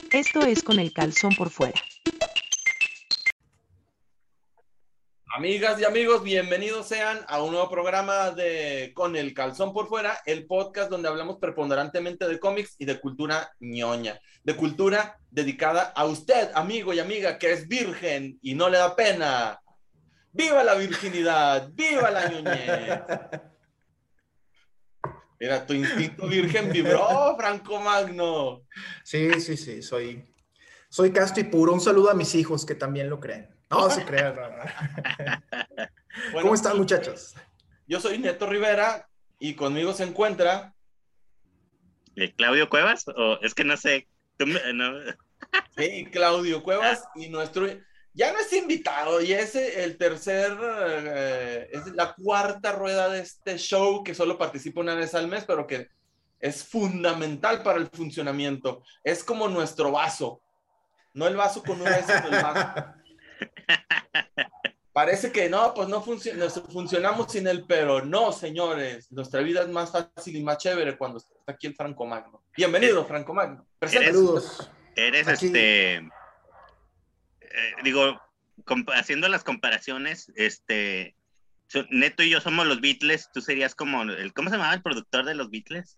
Esto es Con el Calzón por Fuera. Amigas y amigos, bienvenidos sean a un nuevo programa de Con el Calzón por Fuera, el podcast donde hablamos preponderantemente de cómics y de cultura ñoña, de cultura dedicada a usted, amigo y amiga, que es virgen y no le da pena. ¡Viva la virginidad! ¡Viva la ñoñez! Mira, tu instinto virgen vibró, Franco Magno. Sí, soy casto y puro. Un saludo a mis hijos que también lo creen. No se crean. No. Bueno, ¿Cómo están, muchachos? yo soy Neto Rivera y conmigo se encuentra... ¿Claudio Cuevas? O es que no sé. No. Sí, Claudio Cuevas y nuestro... Ya no es invitado, y es el tercer, es la cuarta rueda de este show que solo participa una vez al mes, pero que es fundamental para el funcionamiento. Es como nuestro vaso, no el vaso con una vez, sino el vaso. Parece que no, pues no funcionamos sin él, pero no, señores, nuestra vida es más fácil y más chévere cuando está aquí el Franco Magno. Bienvenido, Franco Magno. Saludos. Eres Aquí. Digo, haciendo las comparaciones, Neto y yo somos los Beatles, tú serías como ¿cómo se llamaba el productor de los Beatles?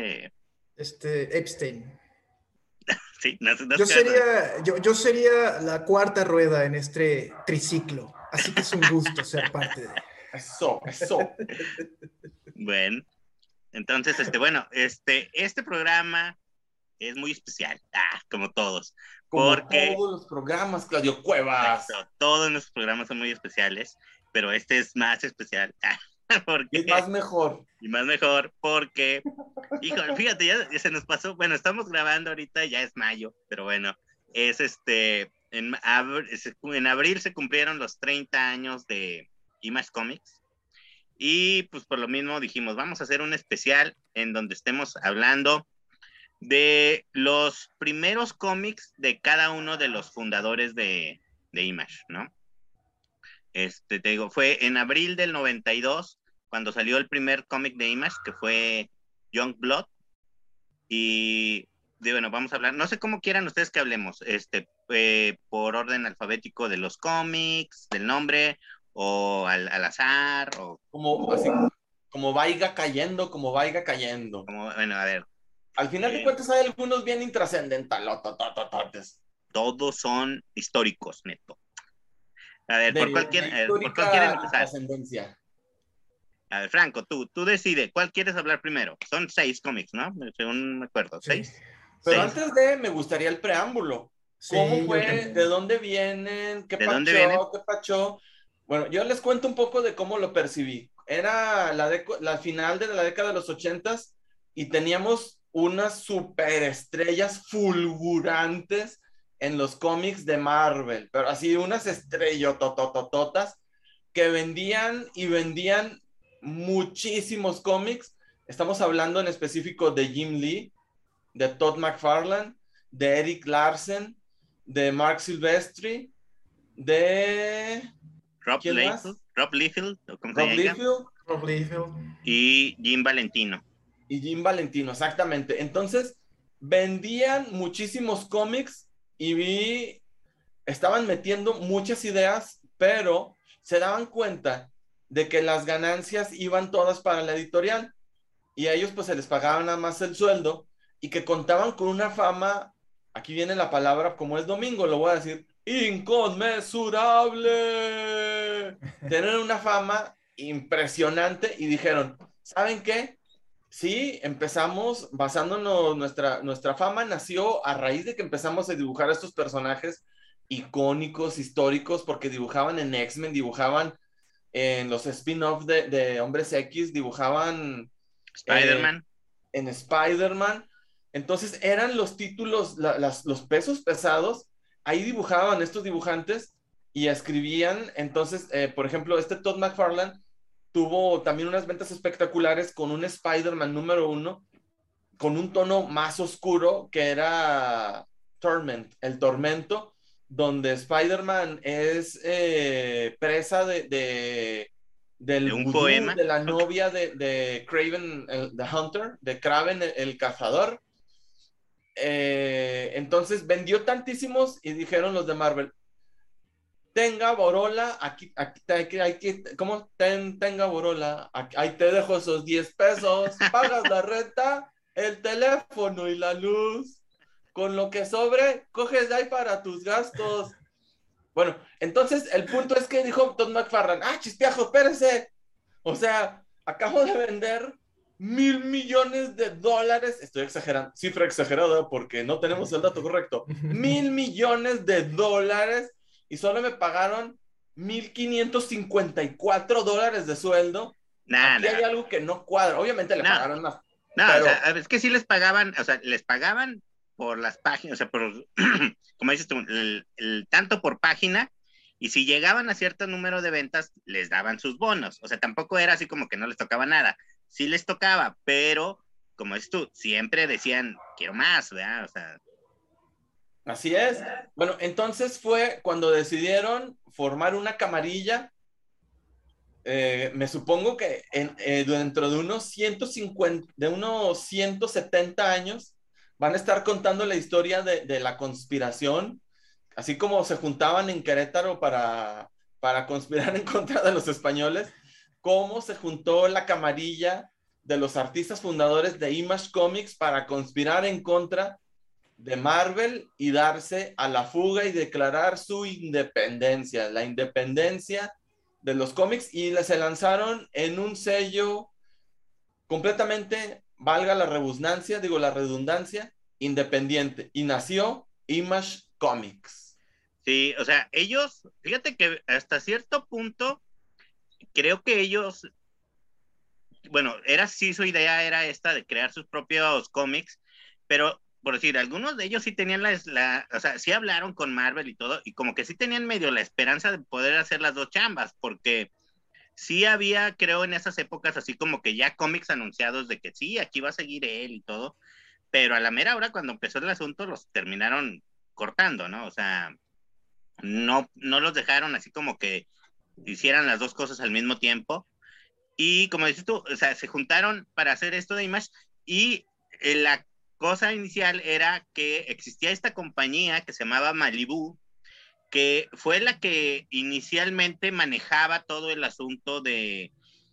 Epstein. Sí, Yo sería la cuarta rueda en este triciclo, así que es un gusto ser parte de... Eso. Bueno, entonces, este programa es muy especial, como todos. Como porque todos los programas, Claudio Cuevas. Todos nuestros programas son muy especiales, pero este es más especial. Y más mejor. Y más mejor porque, híjole, fíjate, ya se nos pasó. Bueno, estamos grabando ahorita, ya es mayo, pero bueno, es en abril se cumplieron los 30 años de Image Comics. Y pues por lo mismo dijimos, vamos a hacer un especial en donde estemos hablando de los primeros cómics de cada uno de los fundadores de Image, ¿no? Te digo, fue en abril del 92 cuando salió el primer cómic de Image, que fue Youngblood. Y bueno, vamos a hablar, no sé cómo quieran ustedes que hablemos, por orden alfabético de los cómics, del nombre, o al azar, o... Como vaya cayendo. Bueno, a ver. Al final de cuentas hay algunos bien intrascendentales. Todos son históricos, Neto. A ver, ¿por cuál quieren empezar? A ver, Franco, tú decides, ¿cuál quieres hablar primero? Son 6 cómics, ¿no? Según me acuerdo, 6. Sí. Pero antes me gustaría el preámbulo. ¿Cómo fue? ¿De dónde vienen? ¿Qué pachó? Bueno, yo les cuento un poco de cómo lo percibí. Era la final de la década de los 80s y teníamos unas superestrellas fulgurantes en los cómics de Marvel, pero así unas estrellotototototas que vendían muchísimos cómics. Estamos hablando en específico de Jim Lee, de Todd McFarlane, de Eric Larsen, de Mark Silvestri, de... Rob Liefeld, y Jim Valentino. Exactamente. Entonces, vendían muchísimos cómics y estaban metiendo muchas ideas, pero se daban cuenta de que las ganancias iban todas para la editorial y a ellos pues se les pagaba nada más el sueldo y que contaban con una fama, aquí viene la palabra, como es domingo, lo voy a decir, inconmensurable. Tener una fama impresionante y dijeron, ¿saben qué? Sí, empezamos basándonos, nuestra fama nació a raíz de que empezamos a dibujar a estos personajes icónicos, históricos, porque dibujaban en X-Men, dibujaban en los spin-off de Hombres X, dibujaban Spider-Man. En Spider-Man. Entonces eran los títulos, los pesos pesados, ahí dibujaban estos dibujantes y escribían. Entonces, por ejemplo, Todd McFarlane tuvo también unas ventas espectaculares con un Spider-Man número 1, con un tono más oscuro que era Torment, el tormento, donde Spider-Man es presa del un vudú, poema de la novia de Kraven, the Hunter, de Kraven, el cazador. entonces vendió tantísimos y dijeron los de Marvel, tenga Borola, ¿cómo? Tenga Borola, ahí te dejo esos 10 pesos, pagas la renta, el teléfono y la luz, con lo que sobre, coges de ahí para tus gastos. Bueno, entonces el punto es que dijo Todd McFarlane, chispiajo, espérese, o sea, acabo de vender $1,000 millones, estoy exagerando, cifra exagerada porque no tenemos el dato correcto, $1,000 millones y solo me pagaron $1,554 de sueldo. Aquí hay algo que no cuadra, obviamente le pagaron más. No, pero... o sea, es que sí les pagaban, o sea, les pagaban por las páginas, o sea, por, como dices tú, tanto por página, y si llegaban a cierto número de ventas, les daban sus bonos. O sea, tampoco era así como que no les tocaba nada. Sí les tocaba, pero, como dices tú, siempre decían, quiero más, ¿verdad? O sea... Así es. Bueno, entonces fue cuando decidieron formar una camarilla. Me supongo que dentro de unos 150, de unos 170 años, van a estar contando la historia de la conspiración, así como se juntaban en Querétaro para conspirar en contra de los españoles, cómo se juntó la camarilla de los artistas fundadores de Image Comics para conspirar en contra de Marvel y darse a la fuga y declarar su independencia, la independencia de los cómics, y se lanzaron en un sello completamente, valga la redundancia, independiente, y nació Image Comics. Sí, o sea, ellos, fíjate que hasta cierto punto, creo que ellos, bueno, su idea era esta de crear sus propios cómics, pero por decir, algunos de ellos sí tenían o sea, sí hablaron con Marvel y todo, y como que sí tenían medio la esperanza de poder hacer las dos chambas, porque sí había, creo, en esas épocas, así como que ya cómics anunciados de que sí, aquí va a seguir él y todo, pero a la mera hora, cuando empezó el asunto, los terminaron cortando, ¿no? O sea, no los dejaron así como que hicieran las dos cosas al mismo tiempo. Y como dices tú, o sea, se juntaron para hacer esto de Image, y la cosa inicial era que existía esta compañía que se llamaba Malibu, que fue la que inicialmente manejaba todo el asunto de...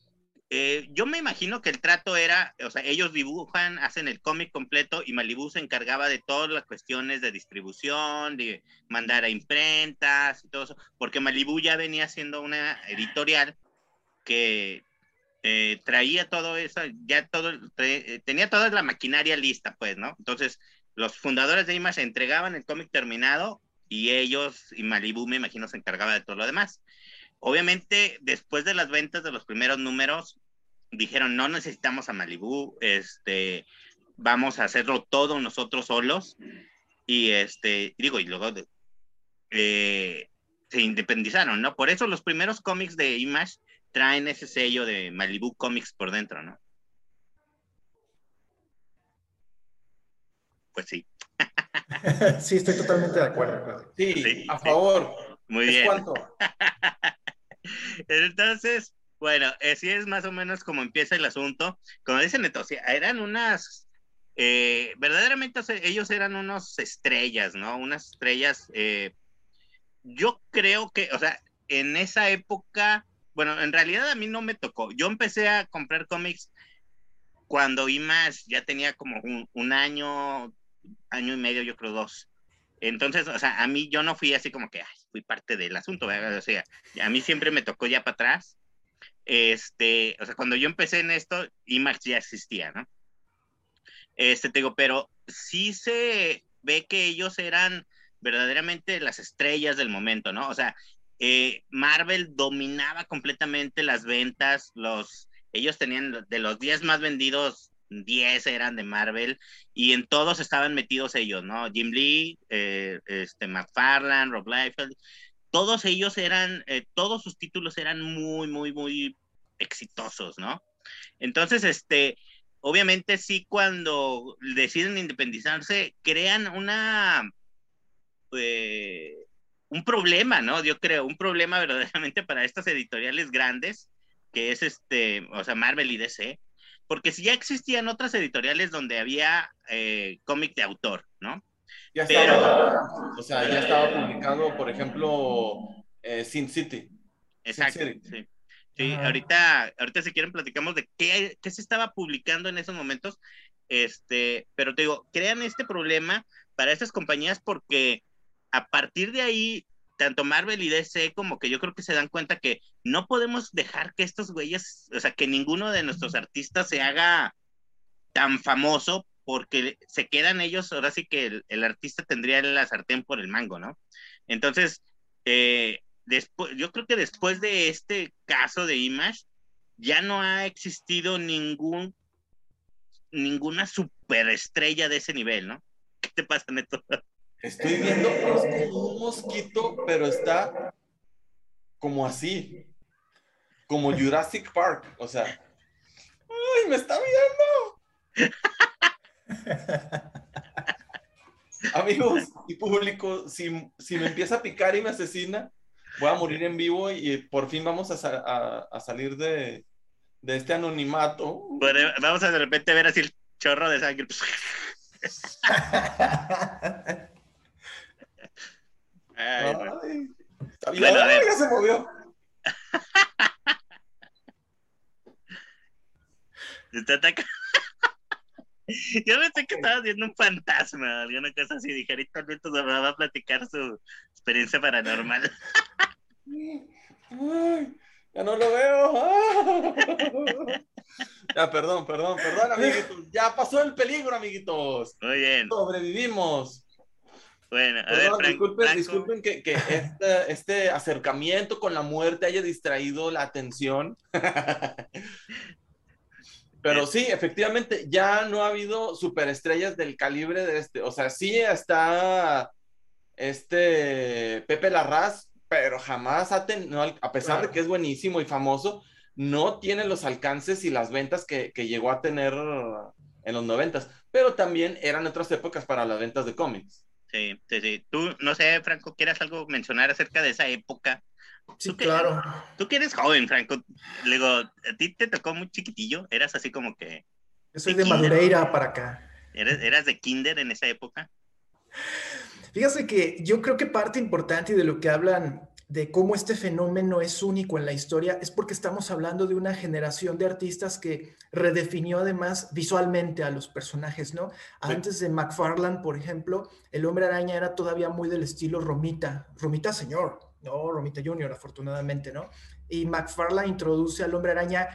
yo me imagino que el trato era, o sea, ellos dibujan, hacen el cómic completo, y Malibu se encargaba de todas las cuestiones de distribución, de mandar a imprentas y todo eso, porque Malibu ya venía siendo una editorial que traía todo eso, ya todo, tenía toda la maquinaria lista, pues, ¿no? Entonces, los fundadores de Image entregaban el cómic terminado, y ellos, y Malibu, me imagino, se encargaba de todo lo demás. Obviamente, después de las ventas de los primeros números, dijeron, no necesitamos a Malibu, vamos a hacerlo todo nosotros solos, y digo, y luego se independizaron, ¿no? Por eso los primeros cómics de Image traen ese sello de Malibu Comics por dentro, ¿no? Pues sí. Sí, estoy totalmente de acuerdo. Sí, a favor. Muy ¿Es bien. cuánto? Entonces, bueno, así es más o menos como empieza el asunto. Como dicen, entonces, eran unas, verdaderamente, o sea, ellos eran unos estrellas, ¿no? Unas estrellas, yo creo que, o sea, en esa época, bueno, en realidad a mí no me tocó. Yo empecé a comprar cómics cuando Image ya tenía como un año y medio, yo creo 2. Entonces, o sea, a mí yo no fui así como que fui parte del asunto, ¿verdad? O sea, a mí siempre me tocó ya para atrás. O sea, cuando yo empecé en esto, Image ya existía, ¿no? Te digo, pero sí se ve que ellos eran verdaderamente las estrellas del momento, ¿no? O sea, Marvel dominaba completamente las ventas, ellos tenían de los 10 más vendidos, 10 eran de Marvel, y en todos estaban metidos ellos, ¿no? Jim Lee, McFarlane, Rob Liefeld, todos ellos eran, todos sus títulos eran muy, muy, muy exitosos, ¿no? Entonces, obviamente sí, cuando deciden independizarse, crean un problema, ¿no? Yo creo, un problema verdaderamente para estas editoriales grandes, que es o sea, Marvel y DC, porque si ya existían otras editoriales donde había cómic de autor, ¿no? Ya estaba, o sea, ya estaba publicado, por ejemplo, Sin City. Sin Exacto, City. sí. Sí, Ajá. ahorita si quieren platicamos de qué se estaba publicando en esos momentos, pero te digo, crean este problema para estas compañías porque a partir de ahí, tanto Marvel y DC como que yo creo que se dan cuenta que no podemos dejar que estos güeyes, o sea, que ninguno de nuestros artistas se haga tan famoso porque se quedan ellos, ahora sí que el artista tendría la sartén por el mango, ¿no? Entonces, después, yo creo que después de este caso de Image, ya no ha existido ninguna superestrella de ese nivel, ¿no? ¿Qué te pasa, Neto? Estoy viendo, es como un mosquito, pero está como así, como Jurassic Park, o sea, ¡ay, me está viendo! Amigos y público, si me empieza a picar y me asesina, voy a morir en vivo y por fin vamos a salir de este anonimato. Bueno, vamos a de repente ver así el chorro de sangre. Ay, no. Ay, está bien. Bueno, a ver. Ya se movió. Te ataca. Yo pensé que estabas viendo un fantasma, alguna cosa así. Dije, ahorita Neto nos va a platicar su experiencia paranormal. Ay, ya no lo veo. Ya, perdón, amiguitos. Ya pasó el peligro, amiguitos. Muy bien. Sobrevivimos. Bueno, a Perdón, ver, Franco. disculpen que este acercamiento con la muerte haya distraído la atención. Pero sí, efectivamente, ya no ha habido superestrellas del calibre de este. O sea, sí está Pepe Larraz, pero jamás no, a pesar de que es buenísimo y famoso, no tiene los alcances y las ventas que llegó a tener en los 90s. Pero también eran otras épocas para las ventas de cómics. Sí. Tú, no sé, Franco, ¿quieres algo mencionar acerca de esa época? Sí, claro. Tú que eres joven, Franco, luego, a ti te tocó muy chiquitillo, eras así como que... Yo soy de Madureira para acá. ¿Eras de kinder en esa época? Fíjate que yo creo que parte importante de lo que hablan de cómo este fenómeno es único en la historia es porque estamos hablando de una generación de artistas que redefinió además visualmente a los personajes, ¿no? Sí. Antes de McFarlane, por ejemplo, el Hombre Araña era todavía muy del estilo Romita señor, no Romita Junior, afortunadamente, ¿no? Y McFarlane introduce al Hombre Araña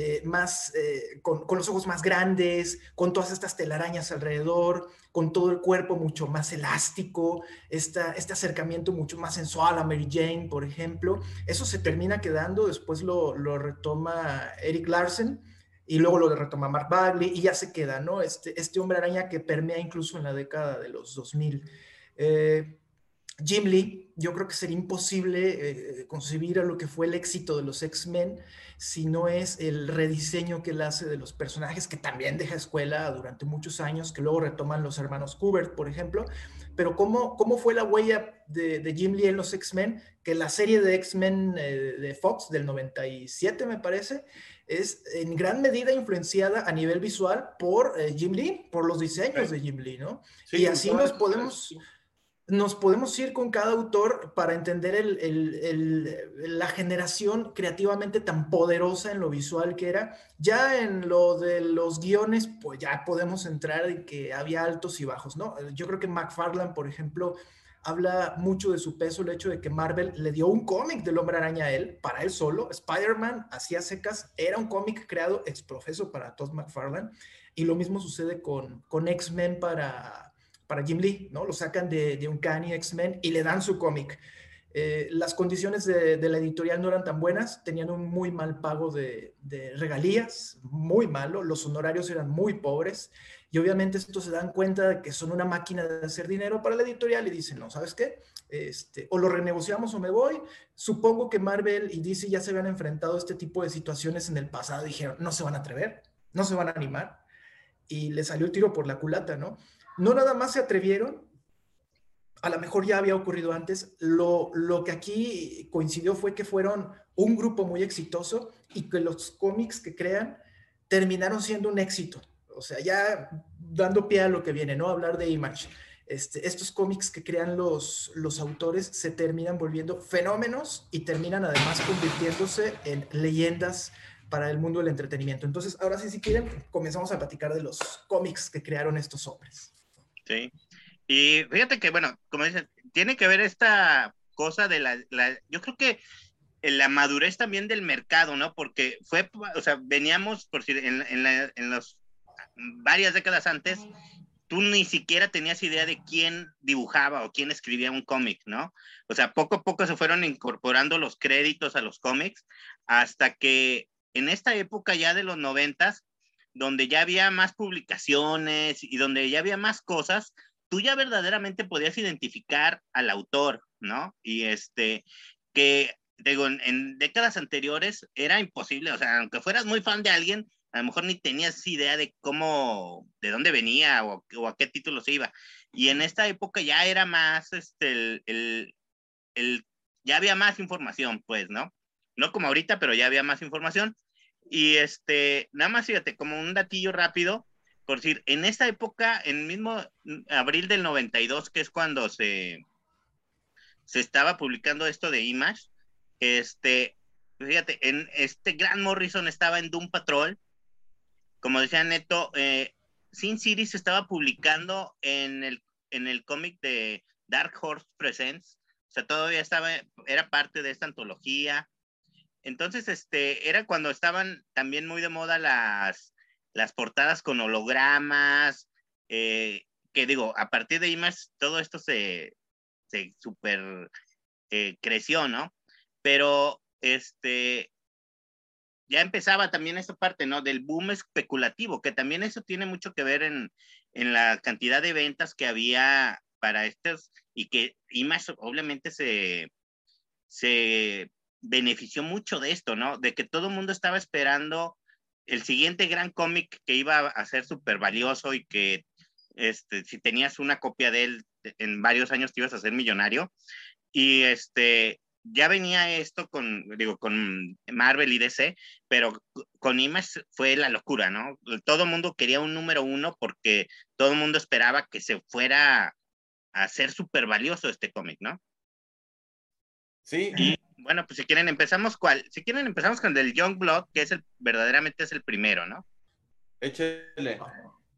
con los ojos más grandes, con todas estas telarañas alrededor, con todo el cuerpo mucho más elástico, este acercamiento mucho más sensual a Mary Jane, por ejemplo. Eso se termina quedando, después lo retoma Eric Larsen, y luego lo retoma Mark Bagley, y ya se queda, ¿no? Este Hombre Araña que permea incluso en la década de los 2000. Jim Lee, yo creo que sería imposible concebir a lo que fue el éxito de los X-Men si no es el rediseño que él hace de los personajes, que también deja escuela durante muchos años, que luego retoman los hermanos Kubert, por ejemplo. Pero ¿cómo fue la huella de Jim Lee en los X-Men? Que la serie de X-Men de Fox del 97, me parece, es en gran medida influenciada a nivel visual por Jim Lee, por los diseños de Jim Lee, ¿no? Sí, y así nos podemos ir con cada autor para entender la generación creativamente tan poderosa en lo visual que era. Ya en lo de los guiones, pues ya podemos entrar en que había altos y bajos, ¿no? Yo creo que McFarlane, por ejemplo, habla mucho de su peso el hecho de que Marvel le dio un cómic del Hombre Araña a él, para él solo. Spider-Man, hacía secas, era un cómic creado ex profeso para Todd McFarlane, y lo mismo sucede con X-Men para Jim Lee, ¿no? Lo sacan de Uncanny X-Men y le dan su cómic. Las condiciones de la editorial no eran tan buenas, tenían un muy mal pago de regalías, muy malo, los honorarios eran muy pobres, y obviamente estos se dan cuenta de que son una máquina de hacer dinero para la editorial y dicen, no, ¿sabes qué? O lo renegociamos o me voy. Supongo que Marvel y DC ya se habían enfrentado a este tipo de situaciones en el pasado, dijeron, no se van a atrever, no se van a animar, y le salió el tiro por la culata, ¿no? No nada más se atrevieron, a lo mejor ya había ocurrido antes, lo que aquí coincidió fue que fueron un grupo muy exitoso y que los cómics que crean terminaron siendo un éxito. O sea, ya dando pie a lo que viene, ¿no? Hablar de Image. Estos cómics que crean los autores se terminan volviendo fenómenos y terminan además convirtiéndose en leyendas para el mundo del entretenimiento. Entonces, ahora sí, si quieren, comenzamos a platicar de los cómics que crearon estos hombres. Sí. Y fíjate que, bueno, como dicen, tiene que ver esta cosa de yo creo que la madurez también del mercado, ¿no? Porque o sea, veníamos, por decir, en los varias décadas antes, tú ni siquiera tenías idea de quién dibujaba o quién escribía un cómic, ¿no? O sea, poco a poco se fueron incorporando los créditos a los cómics hasta que en esta época ya de los 90s, donde ya había más publicaciones y donde ya había más cosas, tú ya verdaderamente podías identificar al autor, ¿no? Y que digo, en décadas anteriores era imposible, o sea, aunque fueras muy fan de alguien, a lo mejor ni tenías idea de de dónde venía o a qué título se iba. Y en esta época ya era más, ya había más información, pues, ¿no? No como ahorita, pero ya había más información. Y nada más fíjate, como un datillo rápido, por decir, en esta época, en mismo abril del 92, que es cuando se estaba publicando esto de Image, fíjate, Grant Morrison estaba en Doom Patrol. Como decía Neto, Sin City se estaba publicando en el cómic de Dark Horse Presents, o sea, todavía era parte de esta antología. Entonces, era cuando estaban también muy de moda las portadas con hologramas, que digo, a partir de Image todo esto se super creció, ¿no? Pero ya empezaba también esa parte, ¿no? Del boom especulativo, que también eso tiene mucho que ver en la cantidad de ventas que había para estos, y que Image obviamente se benefició mucho de esto, ¿no? De que todo el mundo estaba esperando el siguiente gran cómic que iba a ser súper valioso y que si tenías una copia de él en varios años te ibas a hacer millonario. Y ya venía esto con Marvel y DC, pero con Image fue la locura, ¿no? Todo el mundo quería un número 1 porque todo el mundo esperaba que se fuera a ser súper valioso este cómic, ¿no? Sí. Y bueno, pues si quieren empezamos con el del Youngblood, que verdaderamente es el primero, ¿no? Échale. A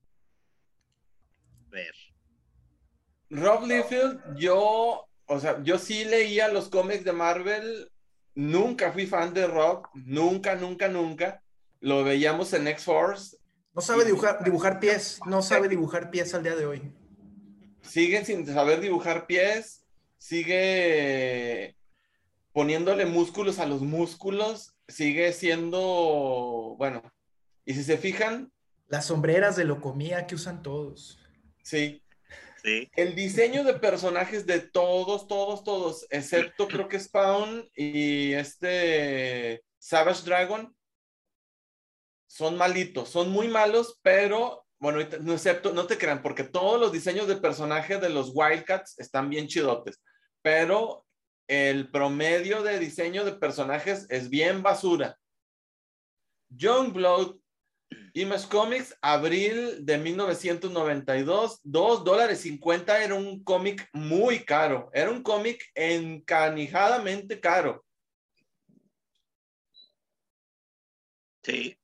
ver. Rob Liefeld, yo sí leía los cómics de Marvel, nunca fui fan de Rob, nunca. Lo veíamos en X-Force. No sabe dibujar pies, no sabe dibujar pies al día de hoy. Sigue sin saber dibujar pies, sigue poniéndole músculos a los músculos, sigue siendo, bueno, y si se fijan... Las sombreras de locomía que usan todos. Sí. Sí. El diseño de personajes de todos, excepto creo que Spawn y Savage Dragon, son malitos, son muy malos, pero bueno, no te crean, porque todos los diseños de personajes de los Wildcats están bien chidotes, pero el promedio de diseño de personajes es bien basura. Youngblood, Image Comics, abril de 1992, $2.50 era un cómic muy caro, era un cómic encanijadamente caro. Sí.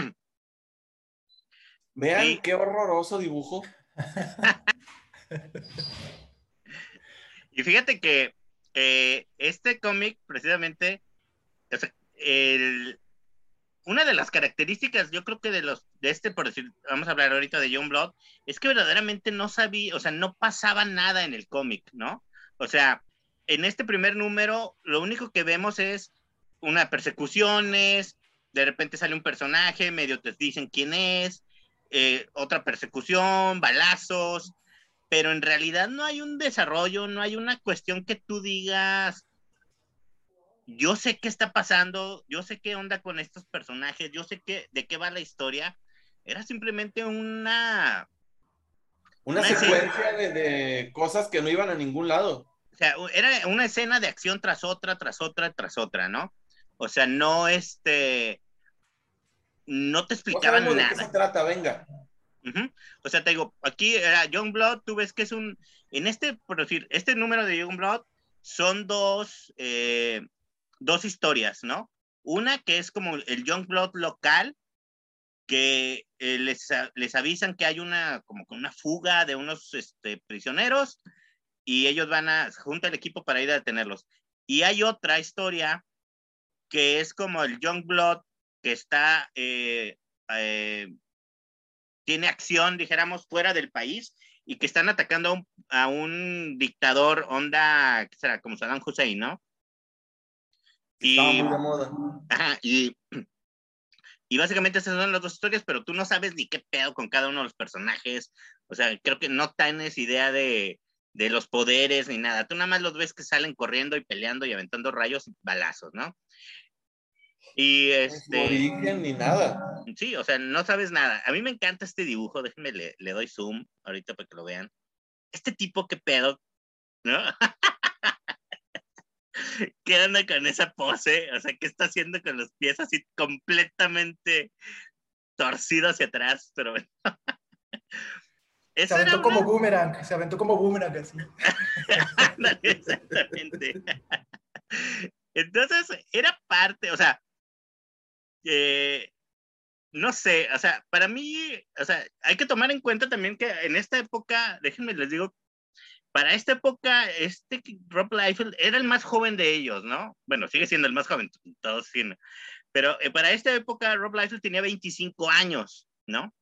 Vean sí. Qué horroroso dibujo. Y fíjate que este cómic, precisamente, o sea, una de las características, yo creo que por decir, vamos a hablar ahorita de Youngblood, es que verdaderamente no sabía, o sea, no pasaba nada en el cómic, ¿no? O sea, en este primer número, lo único que vemos es una persecuciones, de repente sale un personaje, medio te dicen quién es, otra persecución, balazos, pero en realidad no hay un desarrollo, no hay una cuestión que tú digas, yo sé qué está pasando, yo sé qué onda con estos personajes, yo sé de qué va la historia. Era simplemente una secuencia de cosas que no iban a ningún lado. O sea, era una escena de acción tras otra, ¿no? O sea, no no te No explicaban sabemos de qué nada. se trata, venga. Uh-huh. O sea, te digo, aquí era Youngblood, tú ves que es en este, por decir, este número de Youngblood son dos historias, ¿no? Una que es como el Youngblood local, que les avisan que hay como una fuga de unos prisioneros, y ellos junta el equipo para ir a detenerlos. Y hay otra historia que es como el Youngblood que tiene acción, dijéramos, fuera del país, y que están atacando a un dictador onda, ¿qué será? Como Saddam Hussein, ¿no? Estaba muy de moda. Ajá, y básicamente esas son las dos historias, pero tú no sabes ni qué pedo con cada uno de los personajes. O sea, creo que no tienes idea de los poderes ni nada. Tú nada más los ves que salen corriendo y peleando y aventando rayos y balazos, ¿no? Y Ni su origen ni nada. sí, o sea, no sabes nada. A mí me encanta este dibujo, déjenme le doy zoom ahorita para que lo vean. Este tipo, qué pedo, ¿no? ¿Qué onda con esa pose? O sea, ¿qué está haciendo con los pies así completamente torcidos hacia atrás? Pero bueno. Se aventó como boomerang, así. Exactamente. Entonces, era parte, o sea, no sé, o sea, para mí, o sea, hay que tomar en cuenta también que en esta época, déjenme les digo, para esta época, Rob Liefeld era el más joven de ellos, ¿no? Bueno, sigue siendo el más joven, todos siguen. Pero para esta época, Rob Liefeld tenía 25 años, ¿no?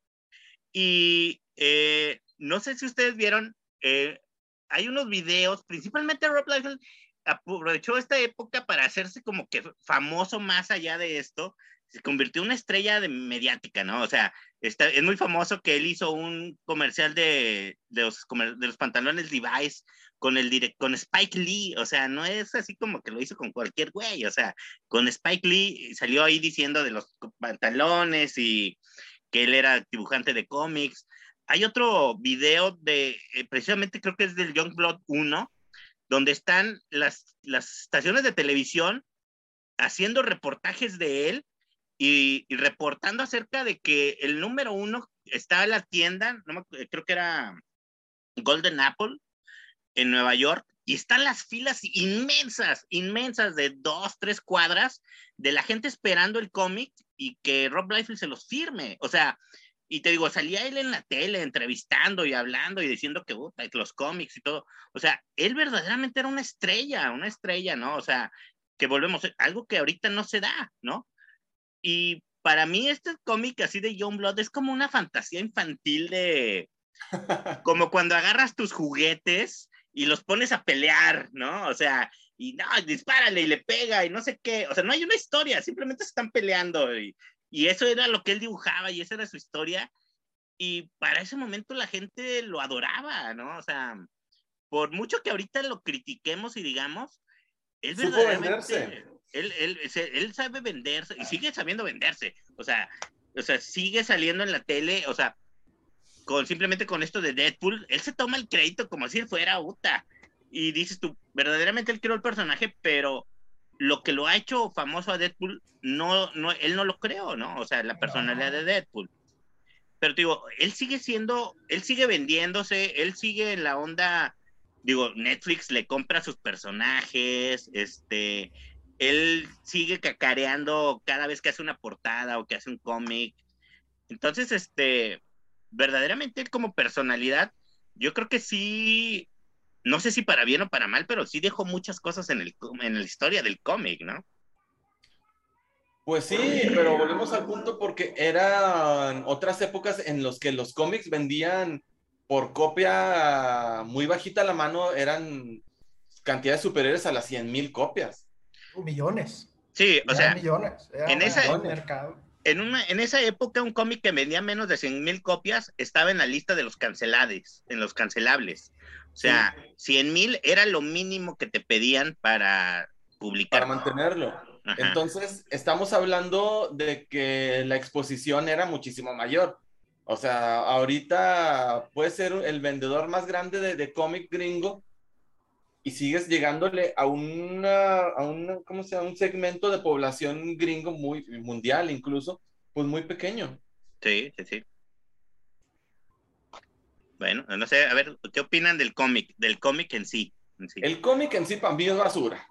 Y no sé si ustedes vieron, hay unos videos, principalmente Rob Liefeld aprovechó esta época para hacerse como que famoso más allá de esto, se convirtió en una estrella mediática, ¿no? O sea, es muy famoso que él hizo un comercial de los pantalones Levi's con Spike Lee, o sea, no es así como que lo hizo con cualquier güey, o sea, con Spike Lee salió ahí diciendo de los pantalones y que él era dibujante de cómics. Hay otro video precisamente creo que es del Youngblood 1, donde están las estaciones de televisión haciendo reportajes de él y reportando acerca de que el número 1 estaba en la tienda, creo que era Golden Apple, en Nueva York, y están las filas inmensas, inmensas de 2, 3 cuadras de la gente esperando el cómic y que Rob Liefeld se los firme. O sea, y te digo, salía él en la tele entrevistando y hablando y diciendo que los cómics y todo. O sea, él verdaderamente era una estrella, ¿no? O sea, que volvemos, algo que ahorita no se da, ¿no? Y para mí este cómic así de Youngblood es como una fantasía infantil como cuando agarras tus juguetes y los pones a pelear, ¿no? O sea, y no, dispárale y le pega y no sé qué. O sea, no hay una historia, simplemente se están peleando y eso era lo que él dibujaba y esa era su historia. Y para ese momento la gente lo adoraba, ¿no? O sea, por mucho que ahorita lo critiquemos y digamos, él Supo verdaderamente, venderse. él sabe venderse y sigue sabiendo venderse. O sea, sigue saliendo en la tele, o sea, simplemente con esto de Deadpool, él se toma el crédito como si él fuera Uta. Y dices tú, verdaderamente él creó el personaje, pero lo que lo ha hecho famoso a Deadpool, él no lo creó, ¿no? O sea, la personalidad de Deadpool. Pero te digo, él sigue vendiéndose, él sigue en la onda, digo, Netflix le compra sus personajes, él sigue cacareando cada vez que hace una portada o que hace un cómic. Entonces, verdaderamente él como personalidad, yo creo que sí, no sé si para bien o para mal, pero sí dejó muchas cosas en la historia del cómic, ¿no? Pues sí, pero volvemos al punto porque eran otras épocas en las que los cómics vendían por copia muy bajita a la mano, eran cantidades superiores a las 100,000 copias. Millones. Sí, o sea, millones. Era en un mercado. En esa época un cómic que vendía menos de 100,000 copias estaba en la lista de los cancelables. O sea, sí. 100,000 era lo mínimo que te pedían para publicar. Para mantenerlo. Ajá. Entonces, estamos hablando de que la exposición era muchísimo mayor. O sea, ahorita puedes ser el vendedor más grande de cómic gringo y sigues llegándole a ¿cómo se llama? Un segmento de población gringo muy mundial incluso, pues muy pequeño. Sí. Bueno, no sé, a ver, ¿qué opinan del cómic? Del cómic en sí. El cómic en sí para mí es basura.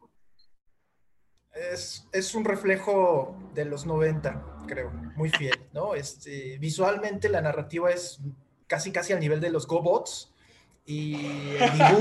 Es un reflejo de los 90, creo, muy fiel, ¿no? Visualmente la narrativa es casi al nivel de los GoBots y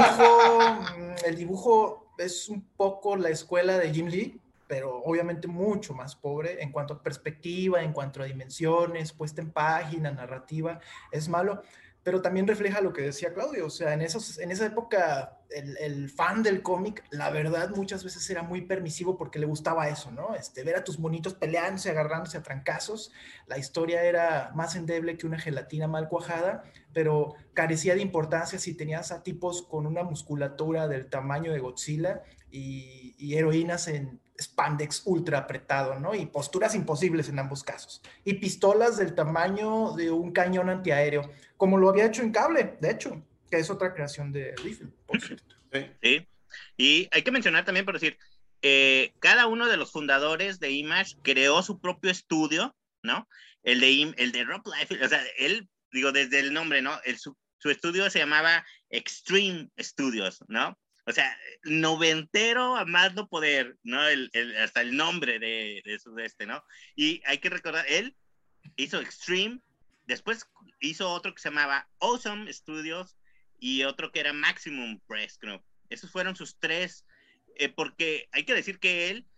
el dibujo es un poco la escuela de Jim Lee, pero obviamente mucho más pobre en cuanto a perspectiva, en cuanto a dimensiones, puesta en página, narrativa, es malo, pero también refleja lo que decía Claudio, o sea, en esa época el fan del cómic, la verdad, muchas veces era muy permisivo porque le gustaba eso, ¿no? Ver a tus monitos peleándose, agarrándose a trancazos, la historia era más endeble que una gelatina mal cuajada, pero carecía de importancia si tenías a tipos con una musculatura del tamaño de Godzilla y heroínas en spandex ultra apretado, ¿no? Y posturas imposibles en ambos casos. Y pistolas del tamaño de un cañón antiaéreo, como lo había hecho en Cable, de hecho, que es otra creación de Liefeld, por cierto. Sí. Y hay que mencionar también, por decir, cada uno de los fundadores de Image creó su propio estudio, ¿no? El de Rob Liefeld, o sea, él, digo, desde el nombre, ¿no? Su estudio se llamaba Extreme Studios, ¿no? O sea, noventero a más no poder, ¿no? Hasta el nombre de ¿no? Y hay que recordar, él hizo Extreme, después hizo otro que se llamaba Awesome Studios y otro que era Maximum Press, creo. Esos fueron sus tres, porque hay que decir que él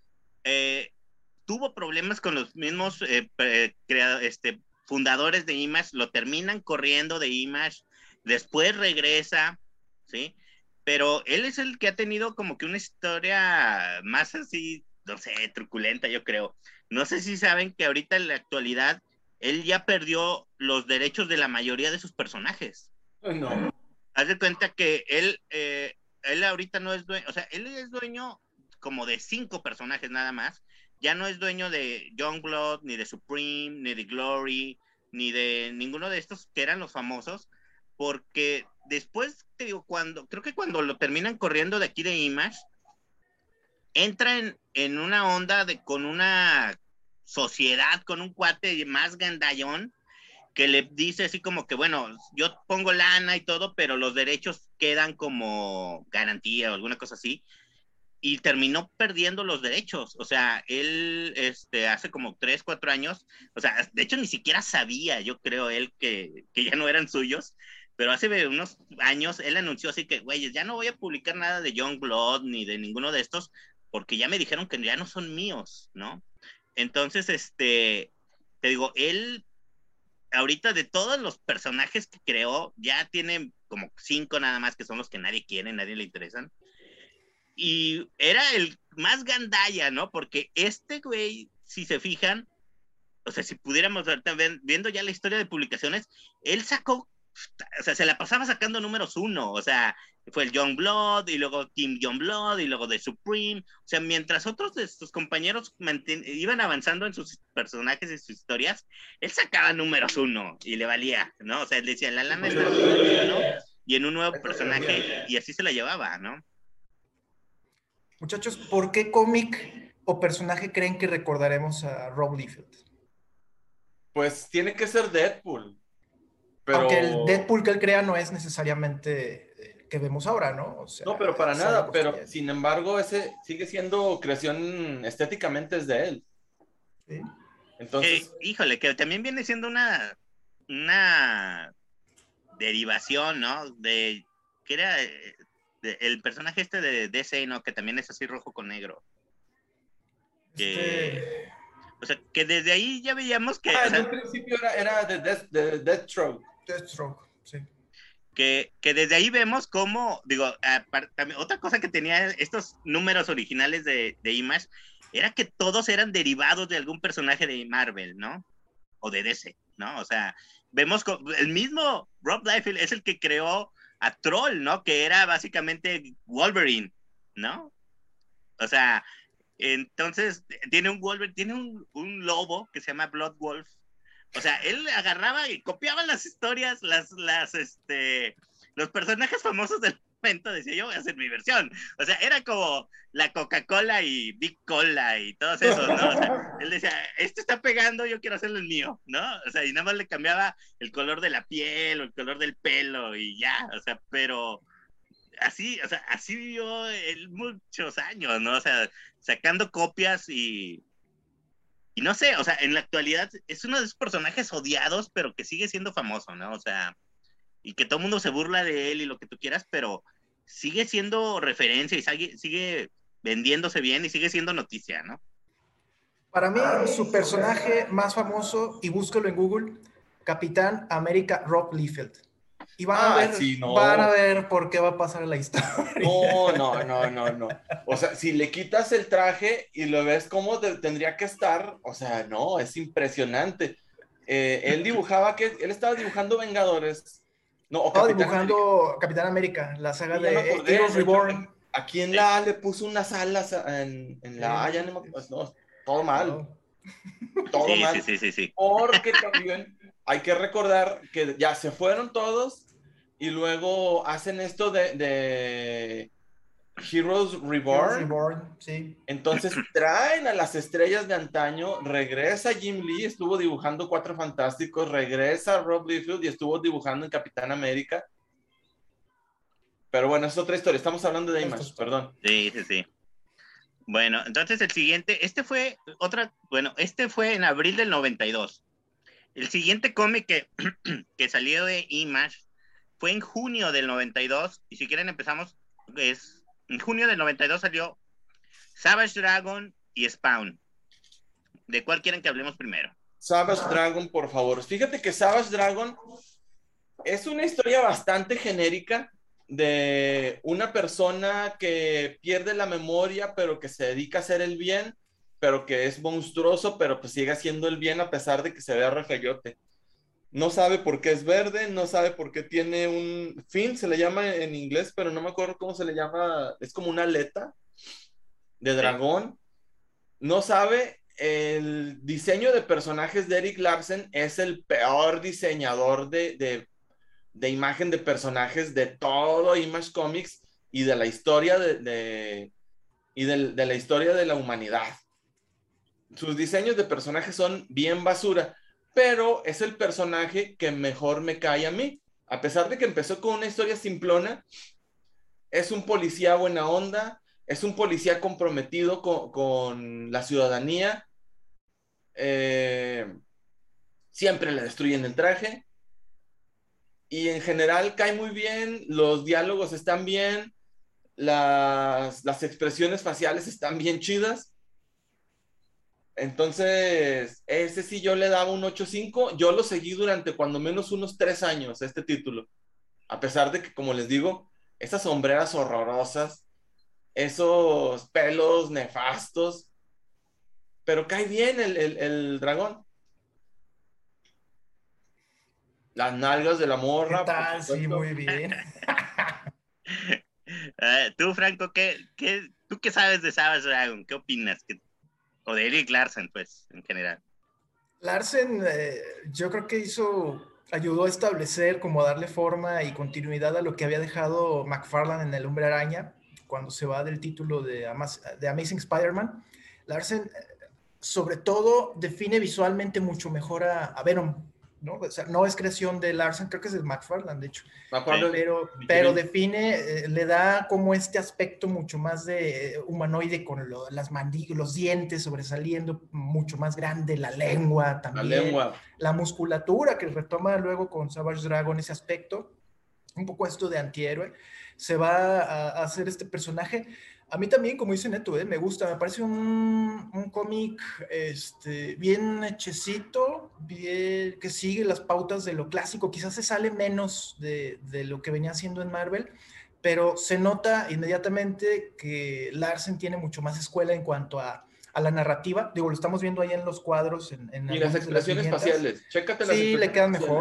tuvo problemas con los mismos fundadores de Image, lo terminan corriendo de Image, después regresa, ¿sí? Pero él es el que ha tenido como que una historia más así, no sé, truculenta, yo creo. No sé si saben que ahorita en la actualidad él ya perdió los derechos de la mayoría de sus personajes. No. Haz de cuenta que él ahorita no es dueño, o sea, él es dueño como de 5 personajes nada más. Ya no es dueño de Youngblood, ni de Supreme, ni de Glory, ni de ninguno de estos que eran los famosos, porque después, te digo, creo que cuando lo terminan corriendo de aquí de Image, entra en una onda con una sociedad, con un cuate más gandallón, que le dice así como que, bueno, yo pongo lana y todo, pero los derechos quedan como garantía o alguna cosa así, y terminó perdiendo los derechos. O sea, él hace como 3, 4 años, o sea, de hecho ni siquiera sabía, yo creo él, que ya no eran suyos, pero hace unos años él anunció así que, güey, ya no voy a publicar nada de Youngblood ni de ninguno de estos, porque ya me dijeron que ya no son míos, ¿no? Entonces, te digo, él ahorita de todos los personajes que creó, ya tiene como 5 nada más, que son los que nadie quiere, nadie le interesan. Y era el más gandalla, ¿no? Porque güey, si se fijan, o sea, si pudiéramos viendo ya la historia de publicaciones, él sacó, o sea, se la pasaba sacando números 1, o sea, fue el Youngblood, y luego Team Youngblood, y luego The Supreme, o sea, mientras otros de sus compañeros iban avanzando en sus personajes y sus historias, él sacaba números 1, y le valía, ¿no? O sea, él decía, la lana está en ¿no? Y en un nuevo personaje, y así se la llevaba, ¿no? Muchachos, ¿por qué cómic o personaje creen que recordaremos a Rob Liefeld? Pues tiene que ser Deadpool. Pero... Aunque el Deadpool que él crea no es necesariamente que vemos ahora, ¿no? O sea, no, pero para es nada. algo Pero posterior. sin embargo, ese sigue siendo creación estéticamente es de él. ¿Sí? Entonces, híjole, que también viene siendo una derivación, ¿no? Que era el personaje de DC, ¿no? Que también es así rojo con negro. O sea, que desde ahí ya veíamos que... en un principio era de Deathstroke. Deathstroke, sí. Que desde ahí vemos cómo, digo, también, otra cosa que tenía estos números originales de Image era que todos eran derivados de algún personaje de Marvel, ¿no? O de DC, ¿no? O sea, vemos el mismo Rob Liefeld es el que creó a Troll, ¿no? Que era básicamente Wolverine, ¿no? O sea, entonces tiene un Wolverine, tiene un lobo que se llama Blood Wolf. O sea, él agarraba y copiaba las historias, los personajes famosos momento decía, yo voy a hacer mi versión. O sea, era como la Coca-Cola y Big Cola y todos esos, ¿no? O sea, él decía, esto está pegando, yo quiero hacerlo el mío, ¿no? O sea, y nada más le cambiaba el color de la piel o el color del pelo y ya, o sea, pero así, o sea, así vivió él muchos años, ¿no? O sea, sacando copias y no sé, o sea, en la actualidad es uno de esos personajes odiados, pero que sigue siendo famoso, ¿no? O sea, y que todo el mundo se burla de él y lo que tú quieras, pero sigue siendo referencia y sigue vendiéndose bien y sigue siendo noticia, ¿no? Para mí, su personaje más famoso, y búsquelo en Google, Capitán América Rob Liefeld. Y sí, no. van a ver por qué va a pasar la historia. No. O sea, si le quitas el traje y lo ves cómo tendría que estar, o sea, no, es impresionante. Él estaba dibujando Vengadores. No, o Estaba Capitán dibujando América. Capitán América, la saga Sí, ya me de acordé, Heroes de hecho, Reborn. aquí en la A le puso unas alas en la A, ya no, no, todo mal. Todo mal. Sí. Porque también hay que recordar que ya se fueron todos y luego hacen esto de Heroes Heroes Reborn. Reborn, sí. Entonces traen a las estrellas de antaño, regresa Jim Lee, estuvo dibujando Cuatro Fantásticos, regresa Rob Liefeld y estuvo dibujando en Capitán América. Pero bueno, es otra historia, estamos hablando de Image, perdón. Sí. Bueno, entonces el siguiente, este fue en abril del 92. El siguiente cómic que salió de Image fue en junio del 92, y si quieren empezamos, en junio del 92 salió Savage Dragon y Spawn. ¿De cuál quieren que hablemos primero? Savage Dragon, por favor. Fíjate que Savage Dragon es una historia bastante genérica de una persona que pierde la memoria, pero que se dedica a hacer el bien, pero que es monstruoso, pero pues sigue haciendo el bien a pesar de que se vea re feyote. No sabe por qué es verde, no sabe por qué tiene un fin, se le llama en inglés, pero no me acuerdo cómo se le llama, es como una aleta de dragón. No sabe, el diseño de personajes de Eric Larsen es el peor diseñador de imagen de personajes de todo Image Comics y de la historia de la historia de la humanidad. Sus diseños de personajes son bien basura, pero es el personaje que mejor me cae a mí. A pesar de que empezó con una historia simplona, es un policía buena onda, es un policía comprometido con la ciudadanía. Siempre le destruyen el traje. Y en general cae muy bien, los diálogos están bien, las expresiones faciales están bien chidas. Entonces, ese sí yo le daba un 8.5. Yo lo seguí durante cuando menos unos 3 años, este título. A pesar de que, como les digo, esas sombreras horrorosas, esos pelos nefastos, pero cae bien el dragón. Las nalgas de la morra. ¿Qué tal? Sí, muy bien. Tú, Franco, ¿tú qué sabes de Savage Dragon? ¿Qué opinas? O de Eric Larsen, pues, en general. Larsen, yo creo que ayudó a establecer, como darle forma y continuidad a lo que había dejado McFarlane en El Hombre Araña, cuando se va del título de Amazing Spider-Man. Larsen, sobre todo, define visualmente mucho mejor a Venom, ¿no? O sea, no es creación de Larsen, creo que es de McFarlane, de hecho. Pero define, le da como este aspecto mucho más de humanoide, con las mandíbulas, los dientes sobresaliendo, mucho más grande, la lengua también, la musculatura que retoma luego con Savage Dragon, ese aspecto, un poco esto de antihéroe, se va a hacer este personaje. A mí también, como dice Neto, me gusta, me parece un cómic bien hechecito, bien, que sigue las pautas de lo clásico, quizás se sale menos de lo que venía haciendo en Marvel, pero se nota inmediatamente que Larsen tiene mucho más escuela en cuanto a la narrativa. Digo, lo estamos viendo ahí en los cuadros. Y las expresiones faciales, chécate las expresiones le quedan faciales. mejor.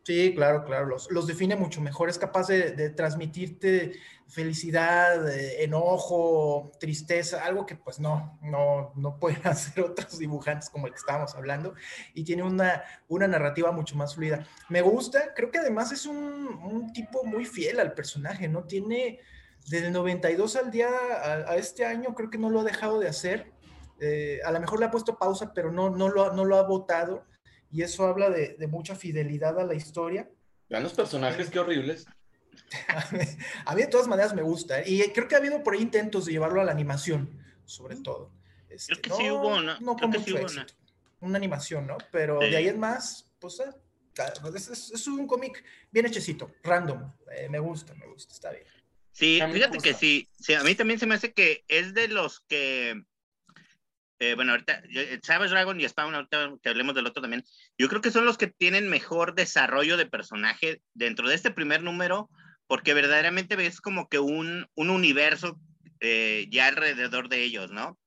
Sí, claro, claro, los define mucho mejor, es capaz de transmitirte felicidad, enojo, tristeza, algo que pues no pueden hacer otros dibujantes como el que estábamos hablando, y tiene una narrativa mucho más fluida. Me gusta, creo que además es un tipo muy fiel al personaje, ¿no? Tiene desde el 92 al día, a este año, creo que no lo ha dejado de hacer, a lo mejor le ha puesto pausa, pero no lo ha botado, y eso habla de mucha fidelidad a la historia. Vean los personajes, qué horribles. A mí de todas maneras me gusta, y creo que ha habido por ahí intentos de llevarlo a la animación, sobre todo. Creo que sí hubo, ¿no? No Creo con que sí mucho hubo, éxito. Una animación, ¿no? Pero sí. de ahí en más, pues es un cómic bien hechecito, random. Me gusta, está bien. Sí, fíjate que sí, a mí también se me hace que es de los que bueno, ahorita, Savage Dragon y Spawn, ahorita que hablemos del otro también, yo creo que son los que tienen mejor desarrollo de personaje dentro de este primer número, porque verdaderamente ves como que un universo ya alrededor de ellos, ¿no?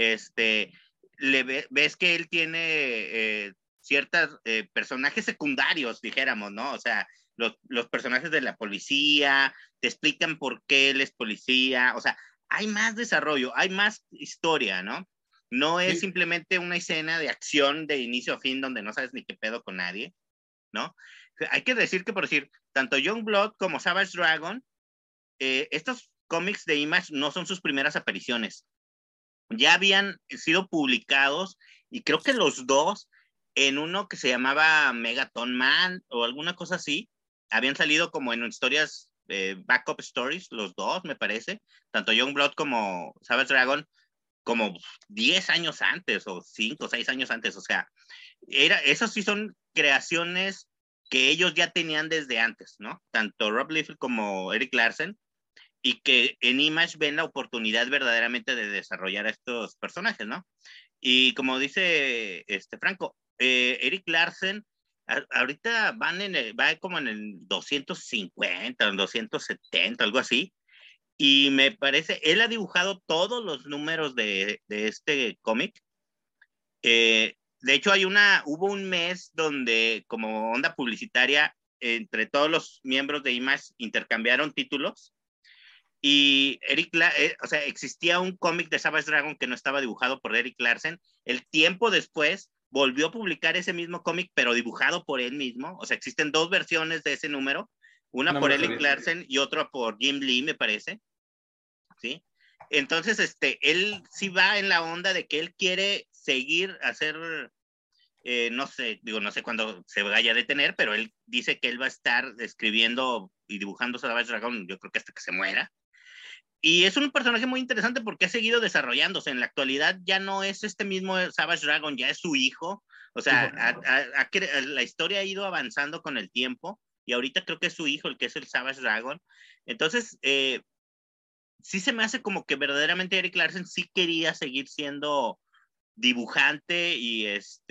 Ves que él tiene ciertos personajes secundarios, dijéramos, ¿no? O sea, los personajes de la policía, te explican por qué él es policía, o sea, hay más desarrollo, hay más historia, ¿no? No es simplemente una escena de acción de inicio a fin donde no sabes ni qué pedo con nadie, ¿no? Hay que decir que, por decir, tanto Youngblood como Savage Dragon, estos cómics de Image no son sus primeras apariciones. Ya habían sido publicados, y creo que los dos, en uno que se llamaba Megaton Man o alguna cosa así, habían salido como en historias, backup stories, los dos, me parece, tanto Youngblood como Savage Dragon, como 10 años antes o 5 o 6 años antes, o sea, esos sí son creaciones que ellos ya tenían desde antes, ¿no? Tanto Rob Liefeld como Eric Larsen, y que en Image ven la oportunidad verdaderamente de desarrollar a estos personajes, ¿no? Y como dice Franco, Eric Larsen, ahorita va como en el 250, 270, algo así, y me parece, él ha dibujado todos los números de este cómic. De hecho, hubo un mes donde, como onda publicitaria, entre todos los miembros de Image intercambiaron títulos. Y o sea, existía un cómic de Savage Dragon que no estaba dibujado por Eric Larsen. El tiempo después volvió a publicar ese mismo cómic, pero dibujado por él mismo. O sea, existen dos versiones de ese número, una por Eric Larsen y otra por Jim Lee, me parece. ¿Sí? Entonces, él sí va en la onda de que él quiere seguir hacer, no sé cuándo se vaya a detener, pero él dice que él va a estar escribiendo y dibujando Savage Dragon, yo creo que hasta que se muera. Y es un personaje muy interesante porque ha seguido desarrollándose. En la actualidad ya no es este mismo Savage Dragon, ya es su hijo. O sea, la historia ha ido avanzando con el tiempo y ahorita creo que es su hijo el que es el Savage Dragon. Entonces, sí se me hace como que verdaderamente Eric Larsen sí quería seguir siendo dibujante y